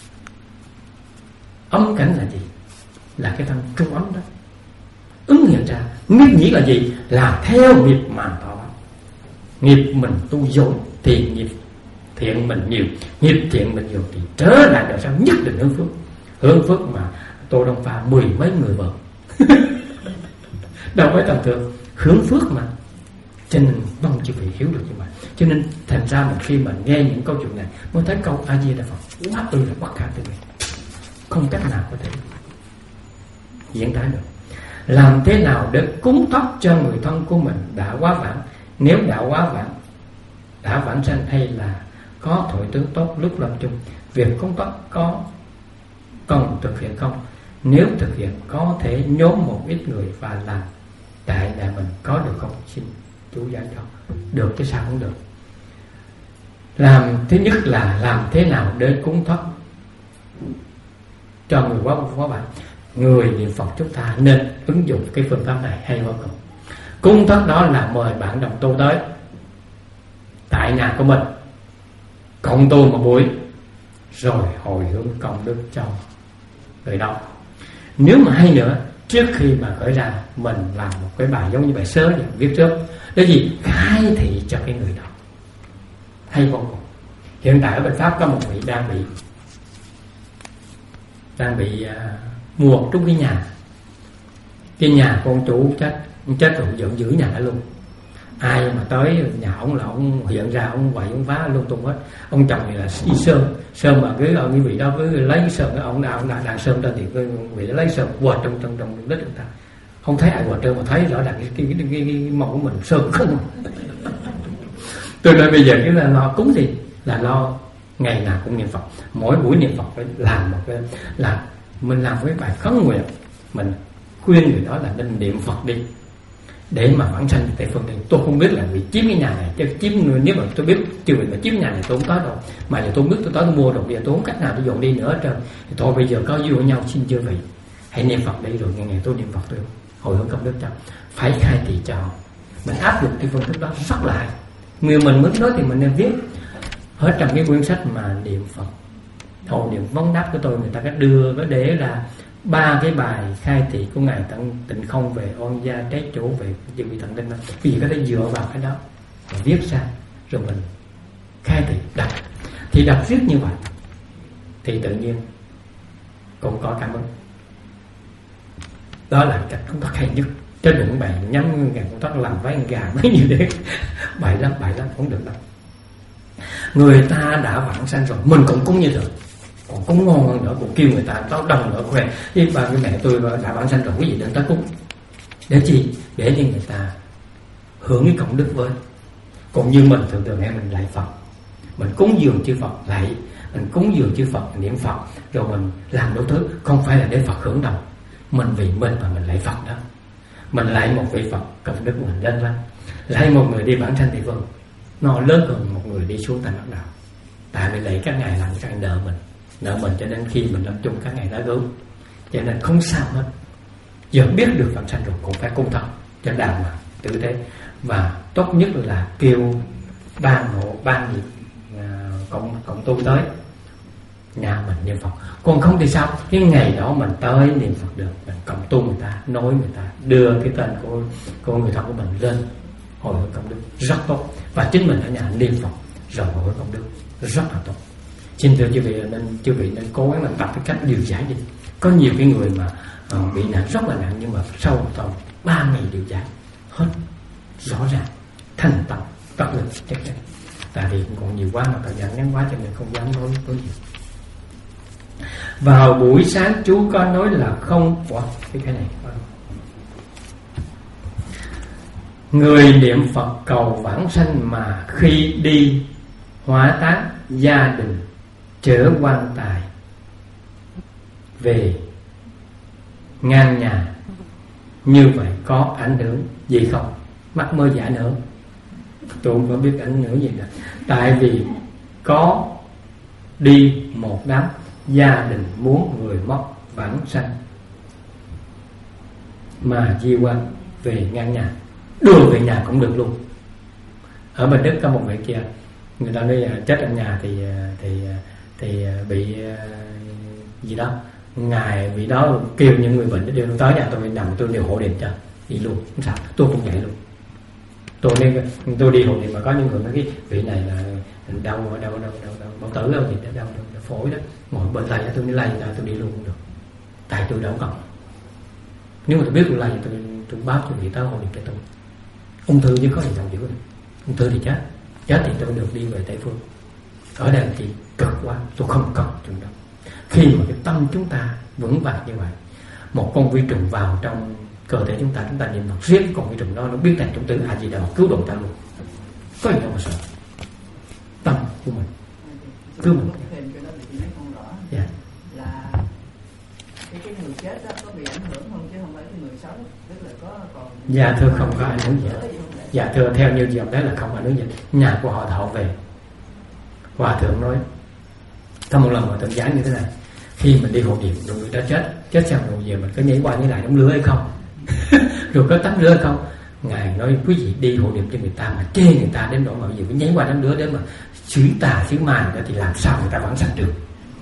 Âm cảnh là gì? Là cái thân trung ấm đó. Ứng hiện ra. Miết nhĩ là gì? Là theo nghiệp mà tạo. Nghiệp mình tu dồn thì nghiệp thiện mình nhiều, nghiệp thiện mình nhiều thì trở lại đời sau nhất định hướng phước. Hướng phước mà Tô Đông Pha mười mấy người vợ đâu phải tầm thường, hướng phước mà. Cho nên mong chư vị hiểu được như vậy. Cho nên thành ra một khi mà nghe những câu chuyện này mới thấy câu A Di Đà Phật quá ư là bất khả tư nghị, không cách nào có thể diễn tả được. Làm thế nào để cúng thắp cho người thân của mình đã quá vãng? Nếu đã quá vãng, đã vãng sanh hay là có thọ tướng tốt lúc lâm chung, việc cúng thắp có cần thực hiện không? Nếu thực hiện có thể nhóm một ít người và làm tại nhà mình có được không? Xin chú giải cho. Được chứ sao không được. Làm thứ nhất là làm thế nào để cúng thắp cho người quá quá bạn. Người niệm Phật chúng ta nên ứng dụng cái phương pháp này hay vô cùng. Cúng thắp đó là mời bạn đồng tu tới tại nhà của mình, cộng tu một buổi, rồi hồi hướng công đức cho người đó. Nếu mà hay nữa, trước khi mà khởi ra, mình làm một cái bài giống như bài sớ vậy, viết trước để gì? Khai thị cho cái người đó. Hay vô cùng. Hiện tại ở bên Pháp có một vị đang bị đang bị uh, mua một trúng cái nhà. Cái nhà con chủ chết, chết rồi dựng giữ nhà luôn. Ai mà tới nhà ông là ông hiện ra, ông quậy ông phá lung tung hết. Ông chồng thì là đi sơn, sơn mà cứ ở cái vị đó cứ lấy cái sơn, ông nào ông đang sơn lên thì cái vị đó lấy sơn quờ trong trong trong đất người ta. Không thấy ai quờ trơn mà thấy rõ ràng cái cái cái, cái, cái màu của mình sơn không. Từ đây bây giờ cái là lo cúng gì? Là lo ngày nào cũng niệm Phật. Mỗi buổi niệm Phật phải làm một cái là mình làm cái bài khấn nguyện, mình khuyên người đó là nên niệm Phật đi. để mà vãng sanh Tây Phương. Thì tôi không biết là bị chiếm cái nhà này, chứ chiếm, nếu mà tôi biết chưa bị mà chiếm nhà này tôi không tới đâu, mà giờ tôi biết tôi tới tôi mua đồ đi, tôi không cách nào tôi dọn đi nữa hết trơn. Thì thôi bây giờ có duyên với nhau, xin chư vị hãy niệm Phật đi, rồi ngày ngày tôi niệm Phật tôi hồi hướng công đức cho, phải khai thị cho mình áp dụng cái phương thức đó rất là hay. Người mình muốn nói thì mình nên viết hết trong cái quyển sách mà niệm Phật hồi niệm vấn đáp của tôi, người ta có đưa có để là ba cái bài khai thị của ngài Tận Tịnh Không về oan gia trái chủ, về chư vị thần linh đó. Vì gì có thể dựa vào cái đó và viết ra rồi mình khai thị đọc. Thì đọc viết như vậy thì tự nhiên cũng có cảm ứng. Đó là cách công tác hay nhất. Chứ đừng bài nhắm ngàn công tác làm với gà mấy như thế, bậy lắm bậy lắm không được đâu. Người ta đã vãng sanh rồi, mình cũng cúng như thường, còn cúng ngon hơn nữa, cũng kêu người ta có đồng nữa khoe với ba cái mẹ tôi đã vãng sanh rồi, quý vị đừng tới cúng. Để chi? Để cho người ta hưởng cái công đức với. Còn như mình thường thường em mình lại Phật, mình cúng dường chư Phật lại, mình cúng dường chư Phật niệm Phật, rồi mình làm đủ thứ, không phải là để Phật hưởng đâu. Mình vì mình mà mình lại Phật đó. Mình lại một vị Phật, công đức mình lên lắm. Lại một người đi vãng sanh Tây Phương, nó lớn hơn một người đi xuống thành Ấn Đạo. Tại vì lấy các ngài làm các ngài nợ mình, nợ mình cho nên khi mình lâm chung các ngài đã gớm, cho nên không sao hết. Giờ biết được vãng sanh rồi cũng phải cung thật cho đàng hoàng tử tế, và tốt nhất là kêu ban hộ ban gì cộng cộng tu tới nhà mình niệm Phật. Còn không thì sao? Cái ngày đó mình tới niệm Phật được, mình cộng tu người ta, nói người ta, đưa cái tên của, của người thân của mình lên hồi hướng công đức rất tốt. Và chính mình ở nhà niệm Phật rồi hồi hướng công đức rất là tốt. Xin thưa chư vị, nên chư vị nên cố gắng làm tập cái cách điều giải đi. Có nhiều cái người mà uh, bị nạn rất là nặng, nhưng mà sau một tuần ba ngày điều giải hết, rõ ràng thành tâm tất lực chắc chắn. Tại vì cũng còn nhiều quá mà thời gian ngắn quá cho nên không dám nói với gì. Vào buổi sáng chú có nói là không quả cái cái này. Người niệm Phật cầu vãng sanh mà khi đi hỏa táng gia đình chở quan tài về ngang nhà, như vậy có ảnh hưởng gì không? Mắc mơ giả nữa, tôi không có biết ảnh hưởng gì nữa. Tại vì có đi một đám gia đình muốn người mất vãng sanh mà di quan về ngang nhà, đưa về nhà cũng được luôn. Ở bên Đức có một người kia, người ta nói chết ở nhà thì thì thì bị gì đó, ngài vị đó kêu những người bệnh đều tới nhà tôi nằm, tôi đều hộ niệm cho đi luôn, không sao. Tôi cũng vậy luôn. Tôi nên tôi đi hộ niệm mà có những người nói cái vị này là đau đau đau đau đau bao tử đâu gì đó, đau đau phổi đó, ngồi bên tay tôi mới lay ra tôi đi luôn cũng được. Tại tôi đâu cần. Nếu mà tôi biết tôi lay tôi tôi báo cho vị tới hộ niệm cho tôi. Ung thư chứ có gì đâu chịu này. Ung thư thì chết, chết thì tôi được đi về Tây Phương. Ở đây thì cực quá, tôi không cần chuyện đó. Khi mà cái tâm chúng ta vững vàng như vậy, một con vi trùng vào trong cơ thể chúng ta, chúng ta niệm Phật riết, con vi trùng đó nó biết thành chúng tử A Di Đà cứu độ ta luôn. Có gì đâu mà sợ. Tâm của mình cứu mình. Dạ. Là cái cái người chết đó có bị ảnh hưởng không, chứ không phải cái người sống, tức là có còn. Dạ thưa không có ảnh hưởng gì hết. Dạ thưa theo như dòng đấy là không ảnh hưởng gì. Nhà của họ thọ về, hòa thượng nói có một lần hòa thượng giảng như thế này: khi mình đi hộ niệm rồi người đã chết, chết xong rồi giờ mình có nhảy qua nhảy lại đống lửa hay không, rồi có tắm rửa hay không? Ngài nói quý vị đi hộ niệm cho người ta mà chê người ta đến độ mà giờ phải nhảy qua đống lửa để mà xử tà xử ma nữa thì làm sao người ta vãng sanh được?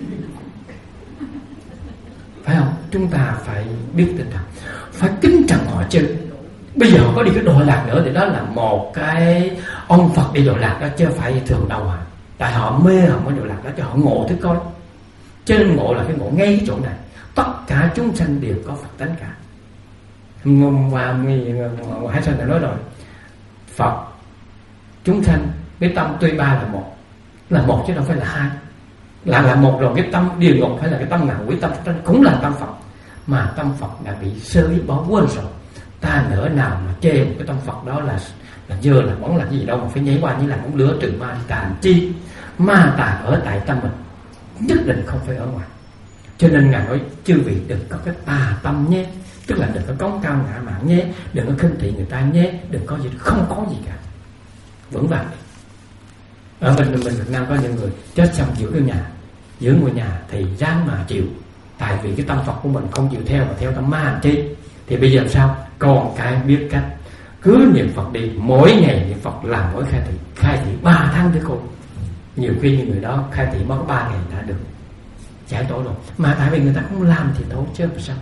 Phải không? Chúng ta phải biết tinh thần, phải kính trọng họ chứ. Bây giờ họ có đi cái Độ Lạc nữa thì đó là một cái ông Phật đi Độ Lạc đó, chứ phải thường đâu à. Tại họ mê họ mới Độ Lạc đó, cho họ ngộ thức coi. Cho nên ngộ là cái ngộ ngay cái chỗ này. Tất cả chúng sanh đều có Phật tánh cả. Và Hải Sơn đã nói rồi, Phật chúng sanh cái tâm tuy ba là một, là một chứ đâu phải là hai. Là là một rồi, cái tâm địa ngục phải là cái tâm nào, quý tâm cũng là tâm Phật. Mà tâm Phật đã bị sơ bỏ quên rồi. Ta nỡ nào mà chê một cái tâm Phật đó là là dơ là bóng là gì đâu mà phải nhảy qua như là bóng lửa trừ ma tà chi. Ma tà ở tại tâm mình, nhất định không phải ở ngoài. Cho nên Ngài nói chư vị đừng có cái tà tâm nhé. Tức là đừng có cống cao ngã mạn nhé, đừng có khinh thị người ta nhé, đừng có gì, không có gì cả, vững vàng. Ở bên mình Việt Nam có những người chết xong giữ cái nhà, giữ ngôi nhà thì dám mà chịu, tại vì cái tâm Phật của mình không chịu theo mà theo tâm ma làm chi. Thì bây giờ sao? Còn cái biết cách cứ niệm Phật đi, mỗi ngày niệm Phật làm mỗi khai thị, khai thị ba tháng tới cô. Nhiều khi những người đó khai thị mất ba ngày đã được giải tỏa rồi, mà tại vì người ta không làm thì tốt chứ sao.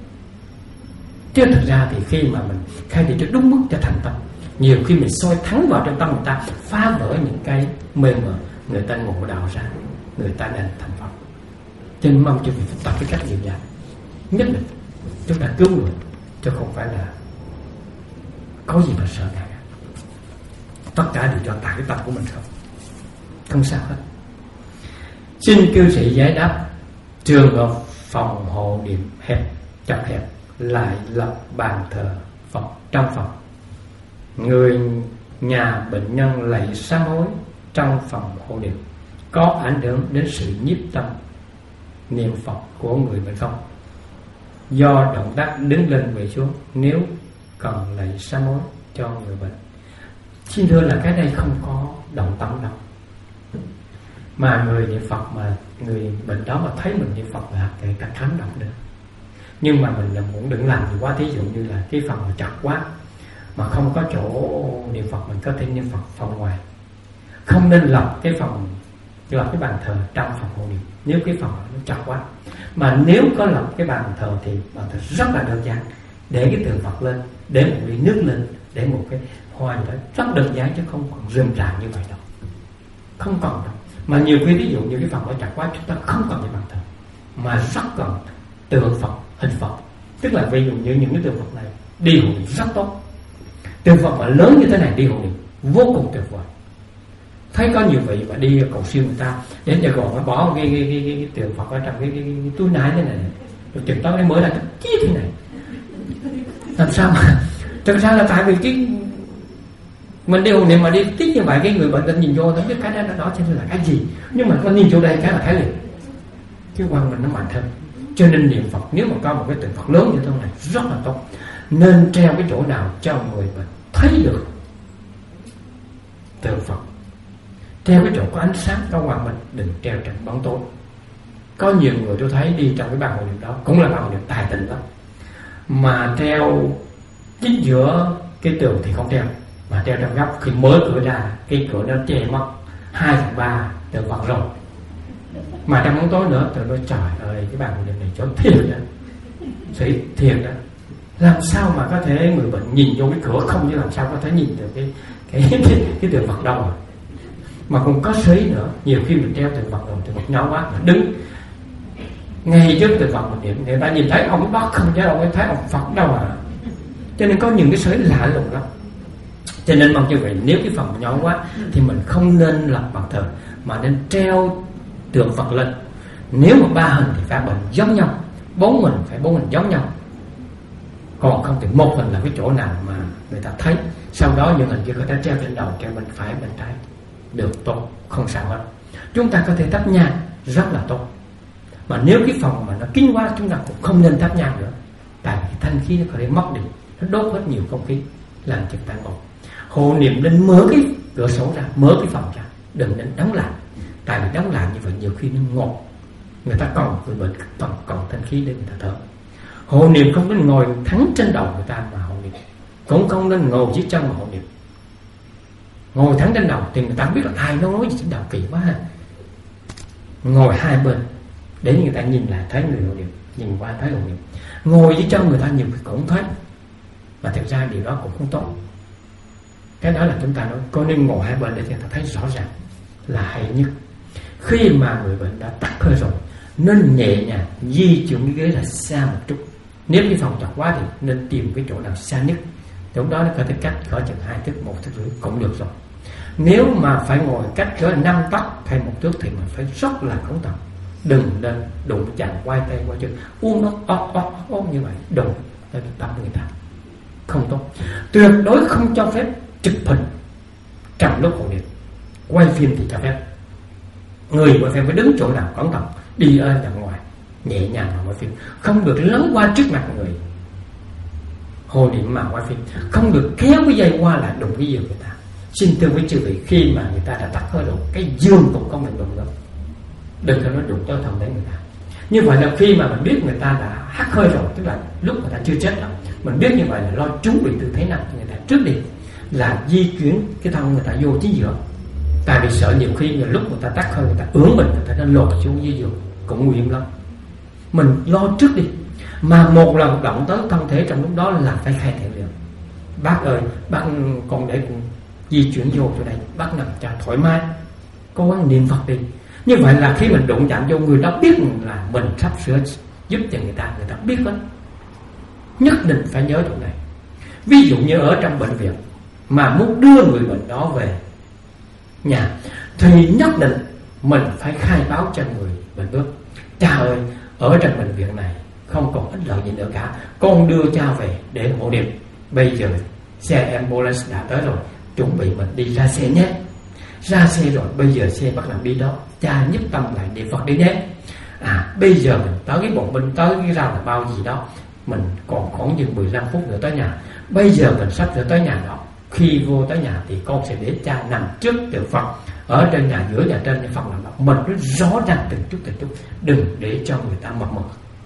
Chứ thực ra thì khi mà mình khai thị cho đúng mức cho thành tâm, nhiều khi mình soi thẳng vào trong tâm người ta, phá vỡ những cái mê mờ, người ta ngộ đạo ra, người ta nên thành Phật. Cho nên mong cho việc tập cái cách dịu dàng, nhất định chúng ta cứu người, chứ không phải là có gì mà sợ ngại. Tất cả đều cho tại cái tâm của mình không, không sao hết. Xin cư sĩ giải đáp, trường hợp phòng hộ niệm hẹp, chật hẹp lại lập bàn thờ Phật trong phòng, người nhà bệnh nhân lạy sám hối trong phòng hộ niệm, có ảnh hưởng đến sự nhiếp tâm niệm Phật của người bệnh không? Do động tác đứng lên về xuống, nếu cần lạy sám hối cho người bệnh. Xin thưa là cái đây không có động tâm đâu, mà người niệm Phật mà người bệnh đó mà thấy mình niệm Phật là kể cả khám động được. Nhưng mà mình là muốn đừng làm gì quá, thí dụ như là cái phần mà chặt quá mà không có chỗ niệm Phật, mình có thể niệm Phật phòng ngoài. Không nên lập cái phòng, lập cái bàn thờ trong phòng hộ niệm nếu cái phòng nó chặt quá. Mà nếu có lập cái bàn thờ thì bàn thờ rất là đơn giản, để cái tượng Phật lên, để một ly nước lên, để một cái hoa gì đó, rất đơn giản chứ không còn rườm rà như vậy đâu, không còn đâu. Mà nhiều khi ví dụ như cái phòng nó chặt quá, chúng ta không cần cái bàn thờ, mà rất cần tượng Phật, hình Phật. Tức là ví dụ như những cái tượng Phật này đi hộ niệm rất tốt. Tượng Phật mà lớn như thế này đi hộ niệm vô cùng tuyệt vời. Thấy có nhiều vị mà đi cầu siêu người ta đến giờ còn nó bỏ cái, cái, cái, cái, cái tượng Phật ở trong cái, cái, cái, cái túi nái thế này, rồi chừng tới mới là cái chí thế này. Làm sao mà thực ra là tại vì cái mình đi hộ niệm mà đi tích như vậy, cái người bệnh nhìn vô thấy cái đó đó chứ là cái gì, nhưng mà có nhìn vô đây cái là thấy liền cái quan mình nó mạnh hơn. Cho nên niệm Phật nếu mà có một cái tượng Phật lớn như thế này rất là tốt, nên treo cái chỗ nào cho người bệnh thấy được tượng Phật, treo cái chỗ có ánh sáng có quang minh, đừng treo trong bóng tối. Có nhiều người tôi thấy đi trong cái bàn hộ niệm đó cũng là bàn hộ niệm tài tình lắm, mà treo chính giữa cái tường thì không treo, mà treo trong góc, khi mở cửa ra cái cửa nó che mất hai phần ba tượng Phật rồi. Mà trong bóng tối nữa, tôi nói trời ơi, cái bàn hộ niệm này chỗ thiệt đó, sĩ thiệt đó. Làm sao mà có thể người bệnh nhìn vô cái cửa không, chứ làm sao có thể nhìn được cái cái cái, cái, cái tượng Phật đâu à. Mà cũng có sấy nữa, nhiều khi mình treo tượng Phật rồi, tượng Phật nhỏ quá mà đứng ngay trước tượng Phật mình niệm, người ta nhìn thấy ông đó không chứ đâu có thấy ông Phật đâu à. Cho nên có những cái sấy lạ lùng lắm. Cho nên mong như vậy, nếu cái phòng nhỏ quá thì mình không nên lập bàn thờ, mà nên treo tượng Phật lên. Nếu mà ba hình thì phải bệnh giống nhau, bốn hình phải bốn hình giống nhau, còn không thì một hình là cái chỗ nào mà người ta thấy. Sau đó những hình kia có thể treo trên đầu, treo bên phải bên trái được tốt, không sao hết. Chúng ta có thể thắp nhang rất là tốt. Mà nếu cái phòng mà nó kín quá, chúng ta cũng không nên thắp nhang nữa, tại vì thanh khí nó có thể mất đi, nó đốt hết nhiều không khí, làm cho tan bột. Hộ niệm nên mở cái cửa sổ ra, mở cái phòng ra, đừng nên đóng lại, tại vì đóng lại như vậy nhiều khi nó ngột, người ta còn người bệnh còn còn thanh khí để người ta thở. Hộ niệm không nên ngồi thẳng trên đầu người ta mà hộ niệm, cũng không nên ngồi dưới chân mà hộ niệm. Ngồi thẳng trên đầu thì người ta không biết là ai nó nói gì trên đầu, kỳ quá ha. Ngồi hai bên để người ta nhìn lại thấy người hộ niệm, nhìn qua thấy hộ niệm. Ngồi dưới chân người ta nhiều khi cũng thấy, mà thực ra điều đó cũng không tốt. Cái đó là chúng ta nói có nên ngồi hai bên để người ta thấy rõ ràng là hay nhất. Khi mà người bệnh đã tắc hơi rồi, nên nhẹ nhàng di chuyển cái ghế là xa một chút. Nếu cái phòng chặt quá thì nên tìm cái chỗ nào xa nhất, chỗ đó nó có thể cách cỡ chừng hai thước, một thước rưỡi cũng được rồi. Nếu mà phải ngồi cách cỡ năm tấc hay một thước thì mình phải rất là cẩn thận, đừng nên đụng chạm quay tay qua chân, uống nó ó ó ó như vậy, đụng tới tâm người ta không tốt. Tuyệt đối không cho phép chụp hình trong lúc hộ niệm. Quay phim thì cho phép, người quay phim phải đứng chỗ nào cẩn thận, đi ở đằng ngoài nhẹ nhàng mà quay phim, không được lấn qua trước mặt người hồi niệm mà quay phim, không được kéo cái dây qua lại đụng cái giường người ta. Xin thưa quý chư vị, khi mà người ta đã tắt hơi rồi, cái giường cũng không mình đụng đâu, đừng có nói đụng tới thân thể người ta. Như vậy là khi mà mình biết người ta đã hắt hơi rồi, tức là lúc người ta chưa chết đâu, mình biết như vậy là lo chuẩn bị tư thế nào cho người ta trước đi, là di chuyển cái thân người ta vô chính giữa. Tại vì sợ nhiều khi là lúc người ta tắt hơi, người ta ưỡn mình, người ta nó lột xuống dưới giường cũng nguy hiểm lắm. Mình lo trước đi. Mà một lần động tới thân thể trong lúc đó là phải khai thiện liền. Bác ơi, bác con để con di chuyển vô chỗ đây, bác nằm cho thoải mái, cố gắng niệm Phật đi. Như vậy là khi mình đụng chạm vô, người đó biết là mình sắp sửa giúp cho người ta, người ta biết hết. Nhất định phải nhớ chỗ này. Ví dụ như ở trong bệnh viện mà muốn đưa người bệnh đó về nhà, thì nhất định mình phải khai báo cho người bệnh biết: cha ơi, ở trong bệnh viện này không còn ích lợi gì nữa cả, con đưa cha về để hộ niệm. Bây giờ xe ambulance đã tới rồi, chuẩn bị mình đi ra xe nhé. Ra xe rồi, bây giờ xe bắt đầu đi đó, cha nhất tâm lại niệm Phật đi nhé. À, bây giờ mình tới cái bọn binh, tới cái rau là bao gì đó, mình còn khoảng chừng mười lăm phút nữa tới nhà. Bây giờ mình sắp sửa tới nhà đó. Khi vô tới nhà thì con sẽ để cha nằm trước tượng Phật ở trên nhà, giữa nhà trên Phật làm đó. Mình rất rõ ràng từng chút từng chút, đừng để cho người ta mập mờ.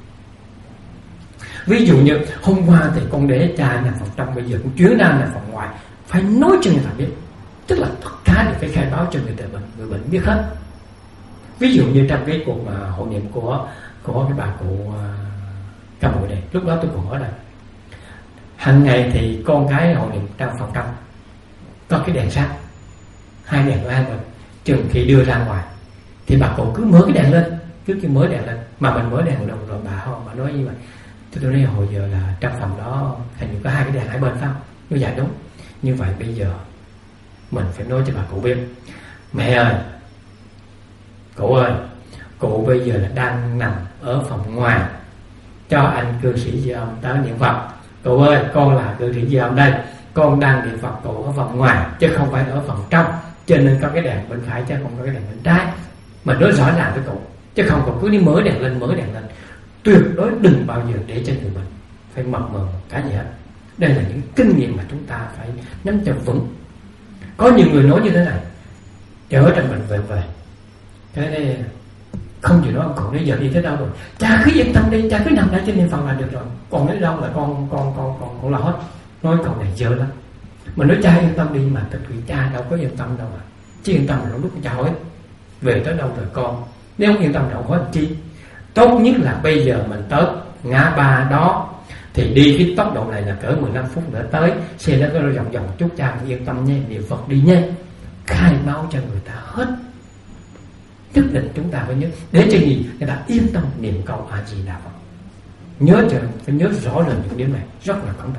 Ví dụ như hôm qua thì con để cha nằm phòng trong, bây giờ con chuyển ra nằm phòng ngoài, phải nói cho người ta biết. Tức là tất cả đều phải khai báo cho người ta bệnh, người bệnh biết hết. Ví dụ như trong cái cuộc mà hộ niệm của của cái bà cụ uh, Ca Mụi này, lúc đó tôi còn ở đây. Hàng ngày thì con cái hộ niệm trong phòng trong có cái đèn sáng, hai đèn của hai bên. Chừng khi đưa ra ngoài thì bà cụ cứ mở cái đèn lên, cứ cứ mở đèn lên, mà mình mở đèn rồi, rồi bà không, bà nói như vậy. Tôi tôi nói hồi giờ là trong phòng đó hình như có hai cái đèn hai bên phải không? Như vậy đúng. Như vậy bây giờ mình phải nói cho bà cụ biết: mẹ ơi, cụ ơi, cụ bây giờ là đang nằm ở phòng ngoài, cho anh cư sĩ Di Ông tới niệm Phật. Cụ ơi, con là cư sĩ Di Ông đây, con đang niệm Phật, cụ ở phòng ngoài chứ không phải ở phòng trong, cho nên có cái đèn bên phải chứ không có cái đèn bên trái. Mình nói rõ ràng với cụ, chứ không còn cứ đi mở đèn lên mở đèn lên. Tuyệt đối đừng bao giờ để cho người bệnh phải mập mờ cái gì hết. Đây là những kinh nghiệm mà chúng ta phải nắm cho vững. Có nhiều người nói như thế này: trở trong bệnh viện về, thế đây không chịu nói, còn bây giờ đi tới đâu rồi, cha cứ yên tâm đi, cha cứ nằm đây trên niệm Phật là được rồi, còn đến đâu là con con con con con lo hết. Nói câu này dơ lắm. Mình nói cha yên tâm đi, mà thực sự cha đâu có yên tâm đâu mà. Chứ yên tâm là lúc cha hỏi về tới đâu rồi con, nếu không yên tâm đâu hỏi chi. Tốt nhất là bây giờ mình tới ngã ba đó thì đi cái tốc độ này là cỡ mười lăm phút nữa tới, xe nó có vòng vòng chút, cha yên tâm nhé, niệm Phật đi nhé. Khai báo cho người ta hết. Nhất định chúng ta phải nhớ, để cho gì người ta yên tâm niệm câu A Di Đà Phật. Nhớ cho phải nhớ rõ lần những điểm này rất là cẩn thận.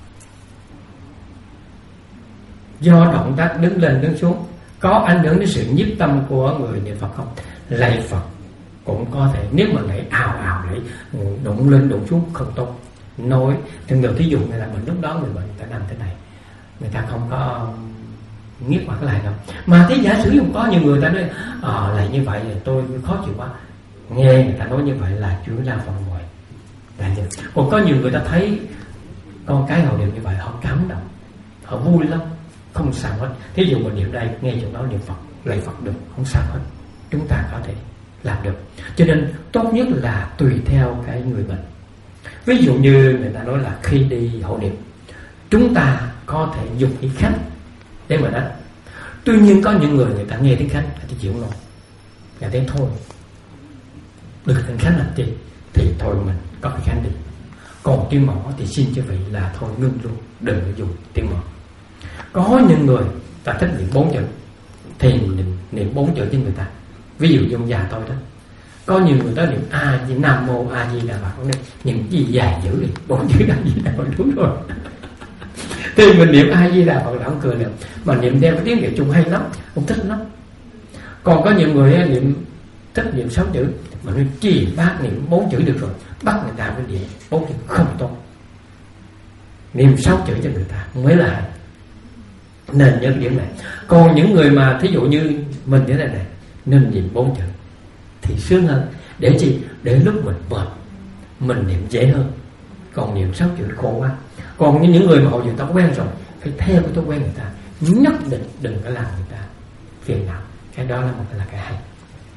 Do động tác đứng lên đứng xuống có ảnh hưởng đến sự nhiếp tâm của người niệm Phật không? Lạy Phật cũng có thể, nếu mà lạy ào ào lạy đụng lên đụng xuống không tốt. Nói thường thường thí dụ như là mình lúc đó người bệnh người ta nằm thế này, người ta không có nghiết mặt lại đâu, mà thế giả sử không có nhiều người ta nói ờ à, lại như vậy tôi khó chịu quá, nghe người ta nói như vậy là chuyển ra phòng ngoài. Còn có nhiều người ta thấy con cái họ niệm như vậy họ cảm động, họ vui lắm, không sao hết. Thí dụ mình niệm đây nghe chỗ đó niệm Phật lạy Phật được, không sao hết, chúng ta có thể làm được. Cho nên tốt nhất là tùy theo cái người bệnh. Ví dụ như người ta nói là khi đi hộ niệm chúng ta có thể dùng tiếng Khánh để mà đánh. Tuy nhiên có những người người ta nghe tiếng Khánh người ta chịu luôn, người ta thôi được tiếng Khánh làm chi thì thôi mình có cái Khánh đi. Còn tiếng mõ thì xin cho vị là thôi ngưng luôn, đừng có dùng tiếng mõ. Có những người ta thích niệm bốn chữ thì niệm, niệm bốn chữ cho người ta. Ví dụ trong nhà tôi đó, có nhiều người ta niệm A Di Nam Mô A Di Đà Phật, niệm gì dài dữ đi, bốn chữ A Di Đà Phật đúng rồi. Thì mình niệm A Di Đà Phật là ông cười được, mà niệm theo cái tiếng Việt Trung hay lắm, ông thích lắm. Còn có nhiều người niệm thích niệm sáu chữ, mà nói chi bác niệm bốn chữ được rồi, bắt người ta phải niệm bốn chữ không tốt. Niệm sáu chữ cho người ta mới là hay. Nên nhớ điểm này. Còn những người mà thí dụ như mình như thế này nên niệm bốn chữ thì sướng hơn. Để chi? Để lúc mình mệt mình niệm dễ hơn. Còn niệm sáu chữ khổ quá. Còn những những người mà họ vừa ta quen rồi, phải theo cái thói quen người ta, nhất định đừng có làm người ta phiền não. Cái đó là một là cái hay.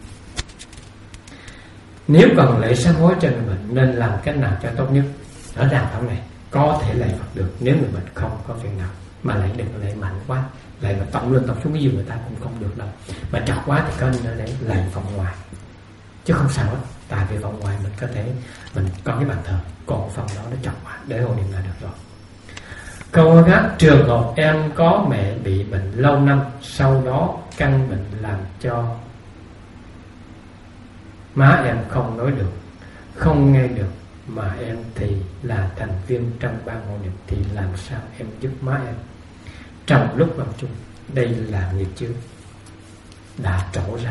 Nếu cần lễ sám hối cho người bệnh nên làm cách nào cho tốt nhất? Ở đàm phán này có thể lạy Phật được nếu người bệnh không có phiền não, mà lại đừng có lạy mạnh quá, lại mà tổng lên tổng xuống cái gì người ta cũng không được đâu. Mà chặt quá thì có nên để lạy phòng ngoài, chứ không sao hết. Tại vì phòng ngoài mình có thể mình có cái bàn thờ, còn phòng đó nó chặt quá để hồi niệm là được rồi. Câu khác, trường hợp em có mẹ bị bệnh lâu năm, sau đó căn bệnh làm cho má em không nói được, không nghe được, mà em thì là thành viên trong ban hộ niệm, thì làm sao em giúp má em trong lúc làm chung? Đây là nghiệp chướng đã trổ ra,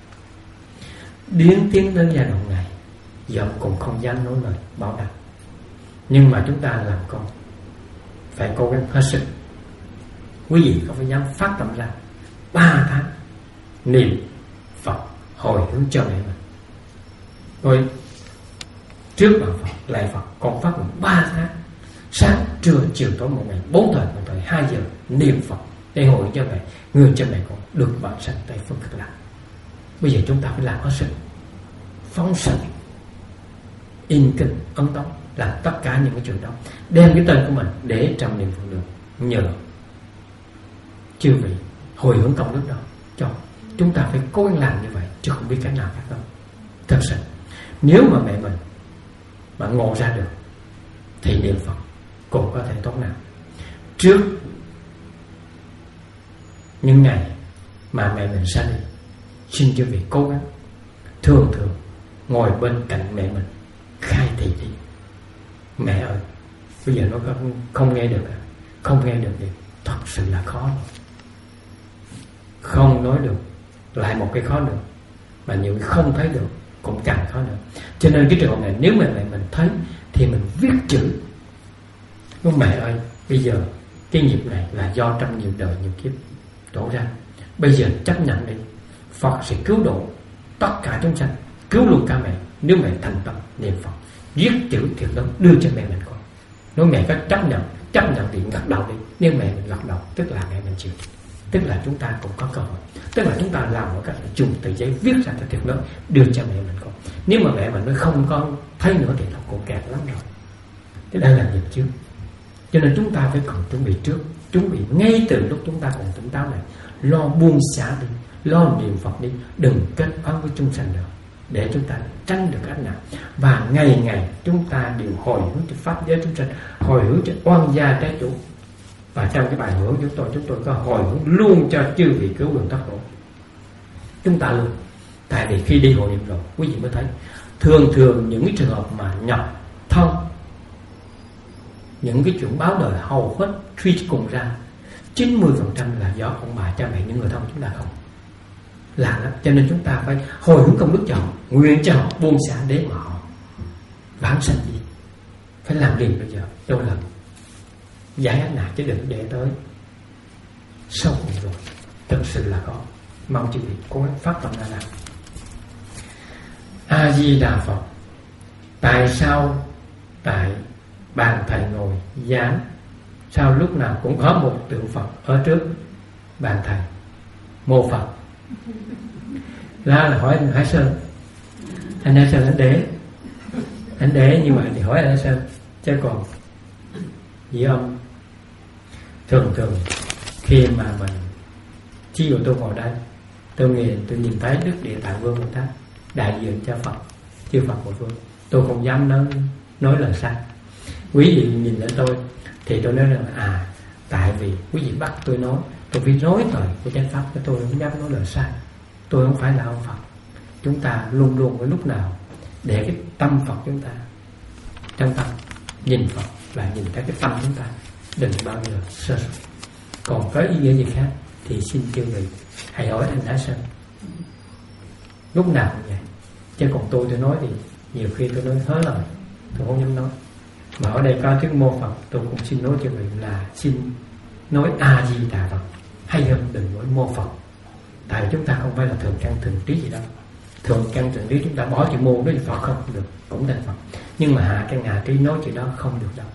biến tiến đến giai đoạn này, giọng cũng không dám nói lời bảo đảm. Nhưng mà chúng ta làm con phải cố gắng hết sức. Quý vị không phải dám phát tâm ra ba tháng niệm Phật hồi hướng cho mẹ mình. Rồi trước mặt Phật lại Phật còn phát nguyện ba tháng, sáng trưa chiều tối một ngày, bốn thời một thời, hai giờ niệm Phật để hồi cho mẹ, người cho mẹ con được vãng sanh Tây phương Cực Lạc. Bây giờ chúng ta phải làm hết sức, phóng sự, in kinh, ấn tống, làm tất cả những cái chuyện đó, đem cái tên của mình để trong niệm Phật đường, nhờ chư vị hồi hướng công đức đó cho. Chúng ta phải cố gắng làm như vậy, chứ không biết cách nào khác đâu. Thật sự nếu mà mẹ mình mà ngộ ra được thì niệm Phật cũng có thể tốt nào. Trước những ngày mà mẹ mình ra đi, xin chư vị cố gắng thường thường ngồi bên cạnh mẹ mình, khai thị đi: mẹ ơi, bây giờ nó không, không nghe được, không nghe được thì thật sự là khó. Không nói được lại một cái khó nữa, mà nhiều không thấy được cũng càng khó nữa. Cho nên cái trường hợp này, nếu mà mẹ mình thấy thì mình viết chữ: mẹ ơi, bây giờ cái nghiệp này là do trong nhiều đời nhiều kiếp đổ ra, bây giờ chấp nhận đi, Phật sẽ cứu độ tất cả chúng sanh, cứu luôn cả mẹ. Nếu mẹ thành tâm niệm Phật, viết chữ thiệt lớn đưa cho mẹ mình coi. Nếu mẹ có chấp nhận, chấp nhận thì gật đầu đi. Nếu mẹ mình gật đầu tức là mẹ mình chịu, tức là chúng ta cũng có cơ hội. Tức là chúng ta làm một cách dùng tờ giấy viết ra thật thiệt lớn đưa cho mẹ mình coi. Nếu mà mẹ mình nó không có thấy nữa thì nó cũng kẹt lắm rồi. Thế đây là nghiệp trước. Cho nên chúng ta phải cần chuẩn bị trước, chuẩn bị ngay từ lúc chúng ta còn tỉnh táo này, lo buông xả đi, lo niệm Phật đi, đừng kết oán với chúng sanh nữa, để chúng ta tránh được ách nạn. Và ngày ngày chúng ta đều hồi hướng cho pháp giới chúng sanh, hồi hướng cho oan gia trái chủ. Và trong cái bài hồi hướng chúng tôi, chúng tôi có hồi hướng luôn cho chư vị cứu đường thoát khổ. Chúng ta luôn. Tại vì khi đi hội niệm rồi, quý vị mới thấy thường thường những cái trường hợp mà nhập thông, những cái chuyện báo đời hầu hết truy cùng ra chín mươi phần trăm là do ông bà cha mẹ những người thân chúng ta không làm lắm. Cho nên chúng ta phải hồi hướng công đức cho họ, nguyện cho họ buông xả để mà họ vãng sanh gì. Phải làm liền bây giờ, đâu là giải ách nạn, chứ đừng để tới sau cùng rồi. Thật sự là có. Mong chư vị cố gắng phát tâm ra làm. A Di Đà Phật. Tại sao tại bàn thầy ngồi dán, sao lúc nào cũng có một tượng Phật ở trước bàn thầy? Mô Phật. Là là hỏi anh Hải Sơn. Anh Hải Sơn anh để anh để như vậy thì hỏi anh Hải Sơn, chứ còn dị âm. Thường thường khi mà mình chi dụ tôi ngồi đây, tôi nhìn tôi nhìn thấy Đức Địa Tạng Vương Bồ Tát đại diện cho Phật, chư Phật một phương, tôi không dám nói nói lời sai. Quý vị nhìn lên tôi thì tôi nói rằng à, tại vì quý vị bắt tôi nói, tôi phải nói lời của chánh pháp, cho tôi không dám nói lời sai. Tôi không phải là ông Phật. Chúng ta luôn luôn ở lúc nào để cái tâm Phật chúng ta trong tâm, nhìn Phật là nhìn thấy cái tâm chúng ta, đừng bao giờ sơ suất. Còn có ý nghĩa gì khác thì xin chư vị hãy hỏi anh Thái Sơn. Lúc nào cũng vậy. Chứ còn tôi tôi nói thì nhiều khi tôi nói hớ lời, tôi không dám nói. Mà ở đây có thuyết mô Phật, tôi cũng xin nói cho mình là xin nói A Di Đà Phật, hay hơn đừng nói mô Phật. Tại chúng ta không phải là thường căn thường trí gì đâu. Thường căn thường trí chúng ta bỏ chữ mô nói Phật không được, cũng thành Phật. Nhưng mà hạ căn hạ trí nói chữ đó không được đâu.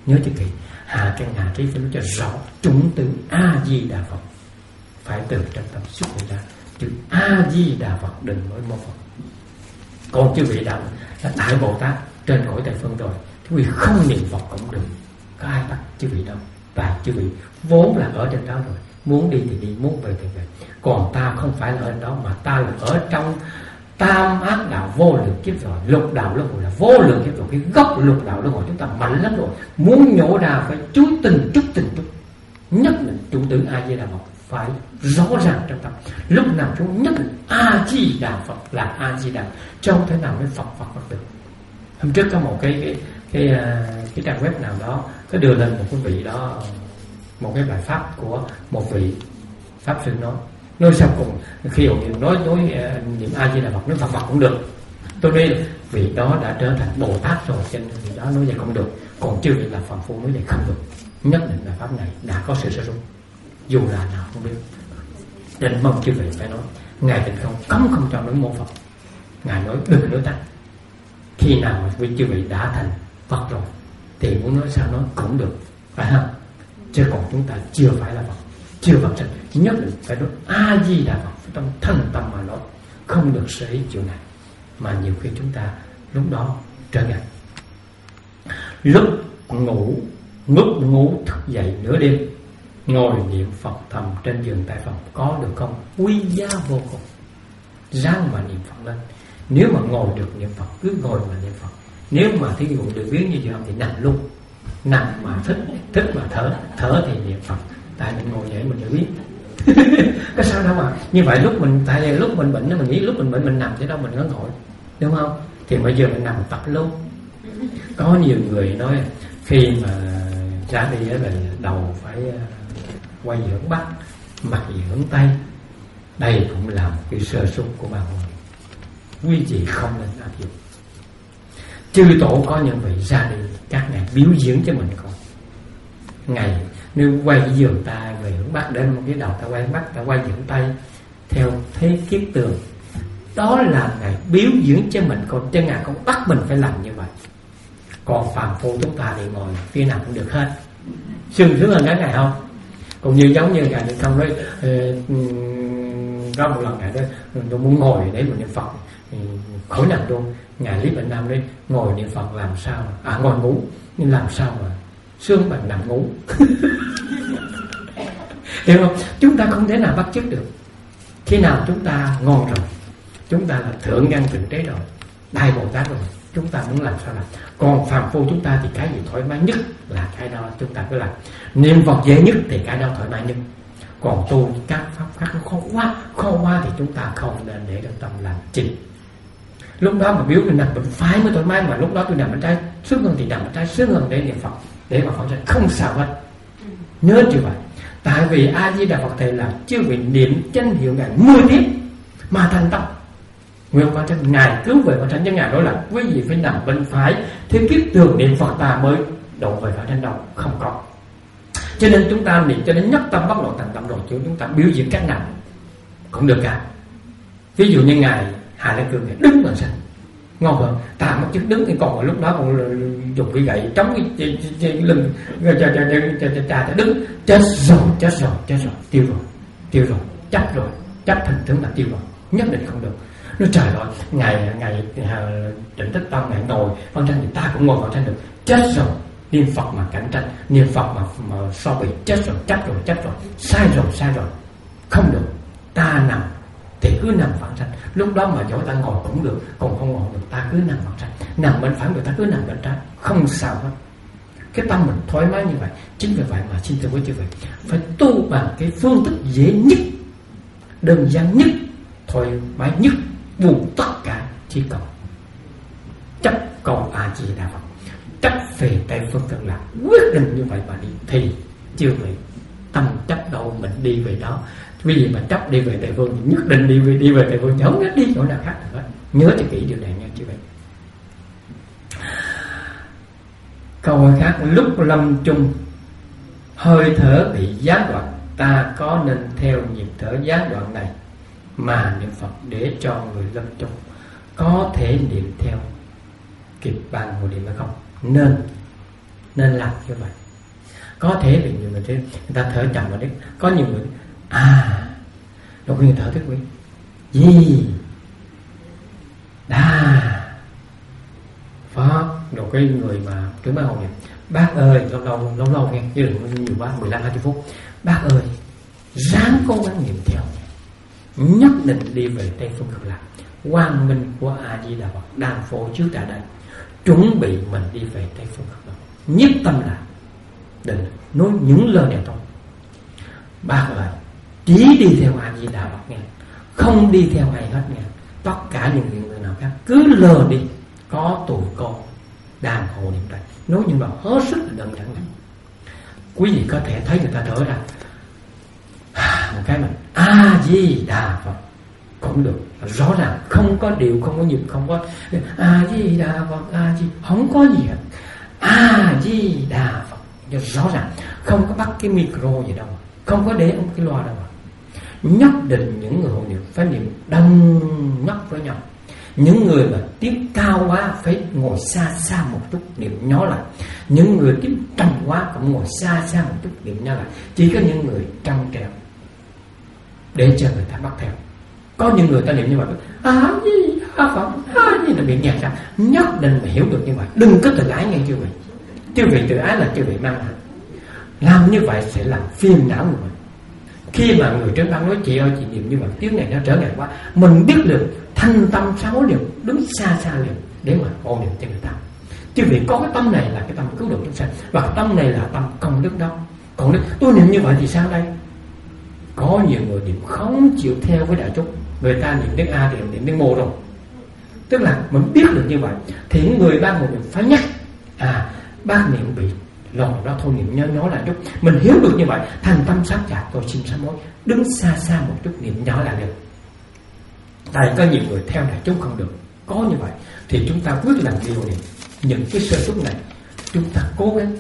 Nhớ cho kỹ, hạ căn hạ trí phải nói cho rõ. Chủng tử A Di Đà Phật phải từ trong tâm xuất hiện ra. Chữ A Di Đà Phật đừng nói mô Phật. Còn chư vị đạo là Đại Bồ Tát trên cõi Tây Phương rồi, quý vị không niệm Phật cũng được, có ai bắt chư vị đâu. Và chư vị vốn là ở trên đó rồi, muốn đi thì đi, muốn về thì về. Còn ta không phải là ở đó, mà ta là ở trong tam ác đạo vô lượng kiếp rồi. Lục đạo luân hồi là vô lượng kiếp rồi. Cái gốc lục đạo luân hồi chúng ta mạnh lắm rồi. Muốn nhổ ra phải chú tình chút tình chút. Nhất định chủng tử A Di Đà Phật phải rõ ràng trong tâm. Lúc nào chúng nhất định A Di Đà Phật là A Di Đà, chứ không thể nào mới Phật Phật Phật được. Hôm trước có một cái cái cái, cái trang web nào đó có đưa lên một cái vị đó, một cái bài pháp của một vị pháp sư nói nói sau cùng khi ông nói nói niệm A Di Đà Phật, nói Phật Phật cũng được. Tôi nói vị đó đã trở thành Bồ Tát rồi, cho nên vị đó nói vậy không được. Còn chưa là phàm phu nói vậy không được. Nhất định là pháp này đã có sự sơ xuất, dù là nào không biết. Nên mong chư vị phải nói Ngài Tịnh Không cấm không cho nói mô Phật. Ngài nói đừng nói tắt. Khi nào mà quý chư vị đã thành Phật rồi thì muốn nói sao nói cũng được, phải không? Chứ còn chúng ta chưa phải là Phật, chưa Phật sinh, nhất định phải nói A Di Đà Phật trong thân tâm mà nói, không được sở ý chuyện này. Mà nhiều khi chúng ta lúc đó trở ngại, lúc ngủ ngất ngủ thức dậy nửa đêm ngồi niệm Phật thầm trên giường tại phòng có được không? Quý giá vô cùng. Ráng mà niệm Phật lên. Nếu mà ngồi được niệm Phật cứ ngồi mà niệm Phật. Nếu mà thí dụ được biến như vậy không thì nằm luôn. Nằm mà thích, thích mà thở, thở thì niệm Phật. Tại mình ngồi dậy mình được biết. Có sao đâu mà. Như vậy lúc mình, tại vì lúc mình bệnh mình nghĩ lúc mình bệnh mình nằm chứ đâu mình có ngồi, đúng không? Thì bây giờ mình nằm tập luôn. Có nhiều người nói khi mà ra đi là đầu phải quay dưỡng Bắc, mặt dưỡng Tây. Đây cũng là một cái sơ suất của bà hội. Quý vị không nên áp dụng. Chư tổ có những vị ra đi, các ngài biểu diễn cho mình coi. Ngài nếu quay giường ta về hướng Bắc, đến một cái đầu ta quay hướng Bắc, ta quay dưỡng Tây theo thế kiết tường. Đó là ngài biểu diễn cho mình coi, chứ ngài không bắt mình phải làm như vậy. Còn phàm phu chúng ta thì ngồi phía nào cũng được hết, sướng sướng hơn cái ngài không? Cũng như giống như ngài Tịnh Không nói có một lần ngài đó tôi muốn ngồi để mình niệm Phật khỏi nằm luôn. Ngài Lý Bệnh Nam đấy ngồi niệm Phật làm sao à ngồi ngủ nhưng làm sao mà sướng bằng nằm ngủ. Hiểu không? Chúng ta không thể nào bắt chước được. Khi nào chúng ta ngon rồi, chúng ta là thượng nhân thượng đế rồi, Đại Bồ Tát rồi, chúng ta muốn làm sao làm. Còn phàm phu chúng ta thì cái gì thoải mái nhất là cái đó chúng ta cứ làm. Niệm Phật dễ nhất thì cái đó thoải mái nhất. Còn tu các pháp khác nó khó quá, khó quá thì chúng ta không nên để trong tâm làm chìm. Lúc đó mà biểu mình nằm bên phải mới thoải mái, mà lúc đó tôi nằm bên trái sướng hơn thì nằm bên trái sướng hơn để niệm Phật, để mà Phật không sao hết. Nhớ chưa vậy? Tại vì A Di Đà Phật thầy là chưa bị niệm danh hiệu ngài mười tiếng mà thành tâm. Nguyện Phật Thánh ngài cứu về Phật Thánh, chứ ngài nói là quý vị phải nằm bên phải thế kiếp tường niệm Phật ta mới độ về Phật Thánh đâu, không có. Cho nên chúng ta niệm cho đến nhất tâm bất lộ thành tâm rồi, chứ chúng ta biểu diễn cách nào cũng được cả. Ví dụ như ngài Hà Lê Cương ngài đứng bằng sân ngon hơn, ta một chiếc đứng thì còn ở lúc đó còn dùng cái gậy chống cái, cái, cái lưng cha cha cha cha cha đứng chết rồi chết rồi chết rồi tiêu rồi tiêu rồi chấp rồi chấp thành tướng là tiêu rồi, nhất định không được. Nó trời ơi, ngày ngày Trịnh Tích Tông ngài ngồi Phật tranh thì ta cũng ngồi Phật tranh được, chết rồi niệm Phật mà cạnh tranh, niệm Phật mà, mà so bị chết rồi chấp rồi chấp rồi sai rồi sai rồi không được. Ta nằm thì cứ nằm phẳng sanh. Lúc đó mà chỗ ta ngồi cũng được, còn không ngồi được ta cứ nằm phẳng sanh. Nằm bên phải người ta cứ nằm bên trái, không sao hết. Cái tâm mình thoải mái như vậy. Chính vì vậy mà xin thưa quý vị, phải tu bằng cái phương thức dễ nhất, đơn giản nhất, thoải mái nhất, buông tất cả chỉ cầu chấp cầu A Di Đà Phật, chấp về Tây Phương Cực Lạc, quyết định như vậy mà đi thì chưa vậy. Tâm chấp đâu mình đi về đó. Vì gì mà chấp đi về Tây Phương thì nhất định đi về đi về Tây Phương, không có đi chỗ nào khác nữa. Nhớ cho kỹ điều này nha chị vậy. Câu hỏi khác, lúc lâm chung hơi thở bị gián đoạn, ta có nên theo nhịp thở gián đoạn này mà niệm Phật để cho người lâm chung có thể niệm theo kịp ban ngồi niệm hay không? Nên. nên làm như vậy. Có thể vì nhiều người thế, người ta thở chậm vào đấy, có nhiều người à đột nhiên thở thức quý Di Đà Phật. Rồi cái người mà trưởng ban hồn này, bác ơi, lâu lâu lâu lâu nghe, chứ đừng nhiều quá, mười lăm hai mươi phút. Bác ơi, ráng cố gắng niệm theo, nhất định đi về Tây Phương Cực Lạc. Quang minh của A Di Đà Phật đang phổ chiếu tại đây, chuẩn bị mình đi về Tây Phương Cực Lạc. Nhất tâm là đừng nói những lời này thôi. Bác ơi, chỉ đi theo A Di Đà Phật nghe, không đi theo ai hết nghe. Tất cả những người nào khác cứ lờ đi, có tụi con đang hộ niệm đây. Nói những lời hết sức là đơn giản này. Quý vị có thể thấy người ta thở ra một cái mình A Di Đà Phật cũng được, rõ ràng, không có điệu, không có nhịp, không có A Di Đà Phật, A Di, không có gì hết. A Di Đà Phật rõ ràng, không có bắt cái micro gì đâu, không có để ông cái loa đâu. Nhất định những người hộ niệm phải niệm đông nhất với nhau. Những người mà tiếp cao quá phải ngồi xa xa một chút niệm nhỏ lại. Những người tiếp trầm quá cũng ngồi xa xa một chút niệm nhỏ lại. Chỉ có những người trong trèo để cho người ta bắt theo. Có những người ta niệm như vậy, A Di Đà Phật, A Di là bị nhạt ra. Nhất định phải hiểu được như vậy. Đừng có tự ái nghe chư vị. Chư vị tự ái là chư vị mang hạnh. Làm như vậy sẽ làm phiền não người. Khi mà người trên ban nói chị ơi chị niệm như vậy, tiếng này nó trở ngại quá, mình biết được thanh tâm sáu liền, đứng xa xa liền để mà hộ niệm cho người ta. Chứ vì có cái tâm này là cái tâm cứu độ chúng sanh, và cái tâm này là tâm công đức đó. Còn nếu tôi niệm như vậy thì sao đây? Có nhiều người niệm không chịu theo với đại chúng, người ta niệm tiếng A thì niệm tiếng Mô rồi. Tức là mình biết được như vậy thì người ban hộ niệm phải nhắc, à bác niệm bị lòng đó thôi, niệm nhớ nói là chút. Mình hiểu được như vậy, thành tâm sát chặt, tôi xin sám hối, đứng xa xa một chút niệm nhỏ là được. Tại có nhiều người theo đại chúng không được. Có như vậy thì chúng ta quyết làm điều này. Những cái sơ suất này chúng ta cố gắng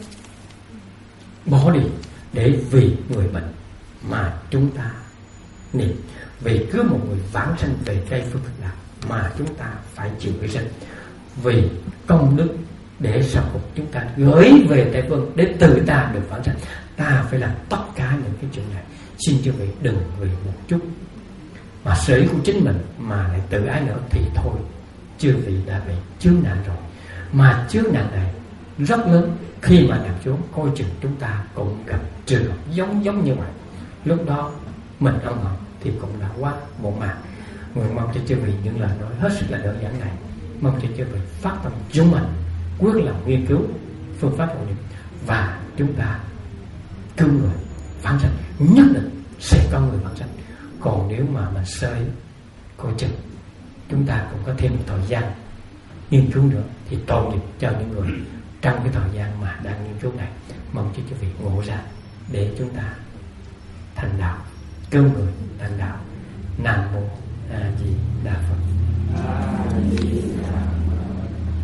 bỏ đi, để vì người bệnh mà chúng ta niệm. Vì cứ một người vãng sanh về Tây Phương Cực Lạc mà chúng ta phải chịu hy sinh. Vì công đức để sau cùng chúng ta gửi về Tây Phương, để từ ta được vãng sanh. Ta phải làm tất cả những cái chuyện này. Xin chư vị đừng vì một chút mà sở của chính mình mà lại tự ái nữa thì thôi, chư vị đã bị chướng nạn rồi. Mà chướng nạn này rất lớn, khi mà nằm xuống coi chừng chúng ta cũng gặp trường hợp giống giống như vậy. Lúc đó mình ông họ thì cũng đã quá một màn. Nguyện mong cho chư vị những lời nói hết sức là đơn giản này, mong cho chư vị phát tâm chúng mình quyết lòng nghiên cứu phương pháp hộ niệm, và chúng ta cứu người vãng sanh, nhất định sẽ có người vãng sanh. Còn nếu mà mình sơi coi chừng chúng ta cũng có thêm một thời gian nghiên cứu nữa thì tội nghiệp cho những người trong cái thời gian mà đang nghiên cứu này. Mong cho chư vị ngộ ra để chúng ta thành đạo, cứu người thành đạo. Nam mô A Di Đà Phật. A Di Đà Phật.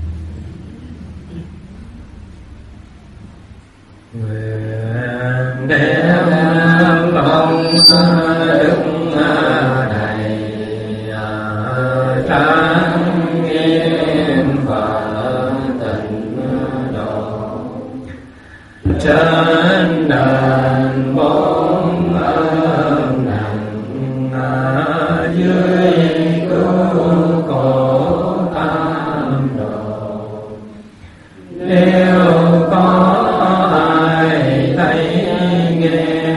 Nguyện đem lòng đức đầy trang nghiêm và tịnh độ, trên đền bốn ơn nặng, dưới cứu khổ tam độ. Nếu có ai thấy nghe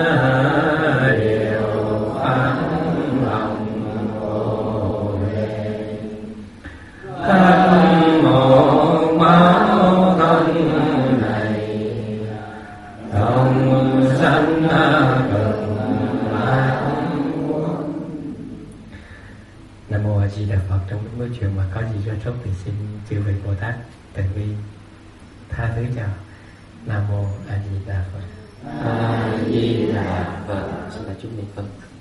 điều phát lòng Bồ Đề, thân một máu thân này, đồng sanh cực lạc quốc. Nam mô A Di Đà Phật. Trong lúc nói chuyện mà có gì cho sót thì xin chư vị Bồ Tát từ bi tha thứ cho. Nam mô A Di Đà Phật. A Di Đà Phật. Xin là chúc niệm Phật.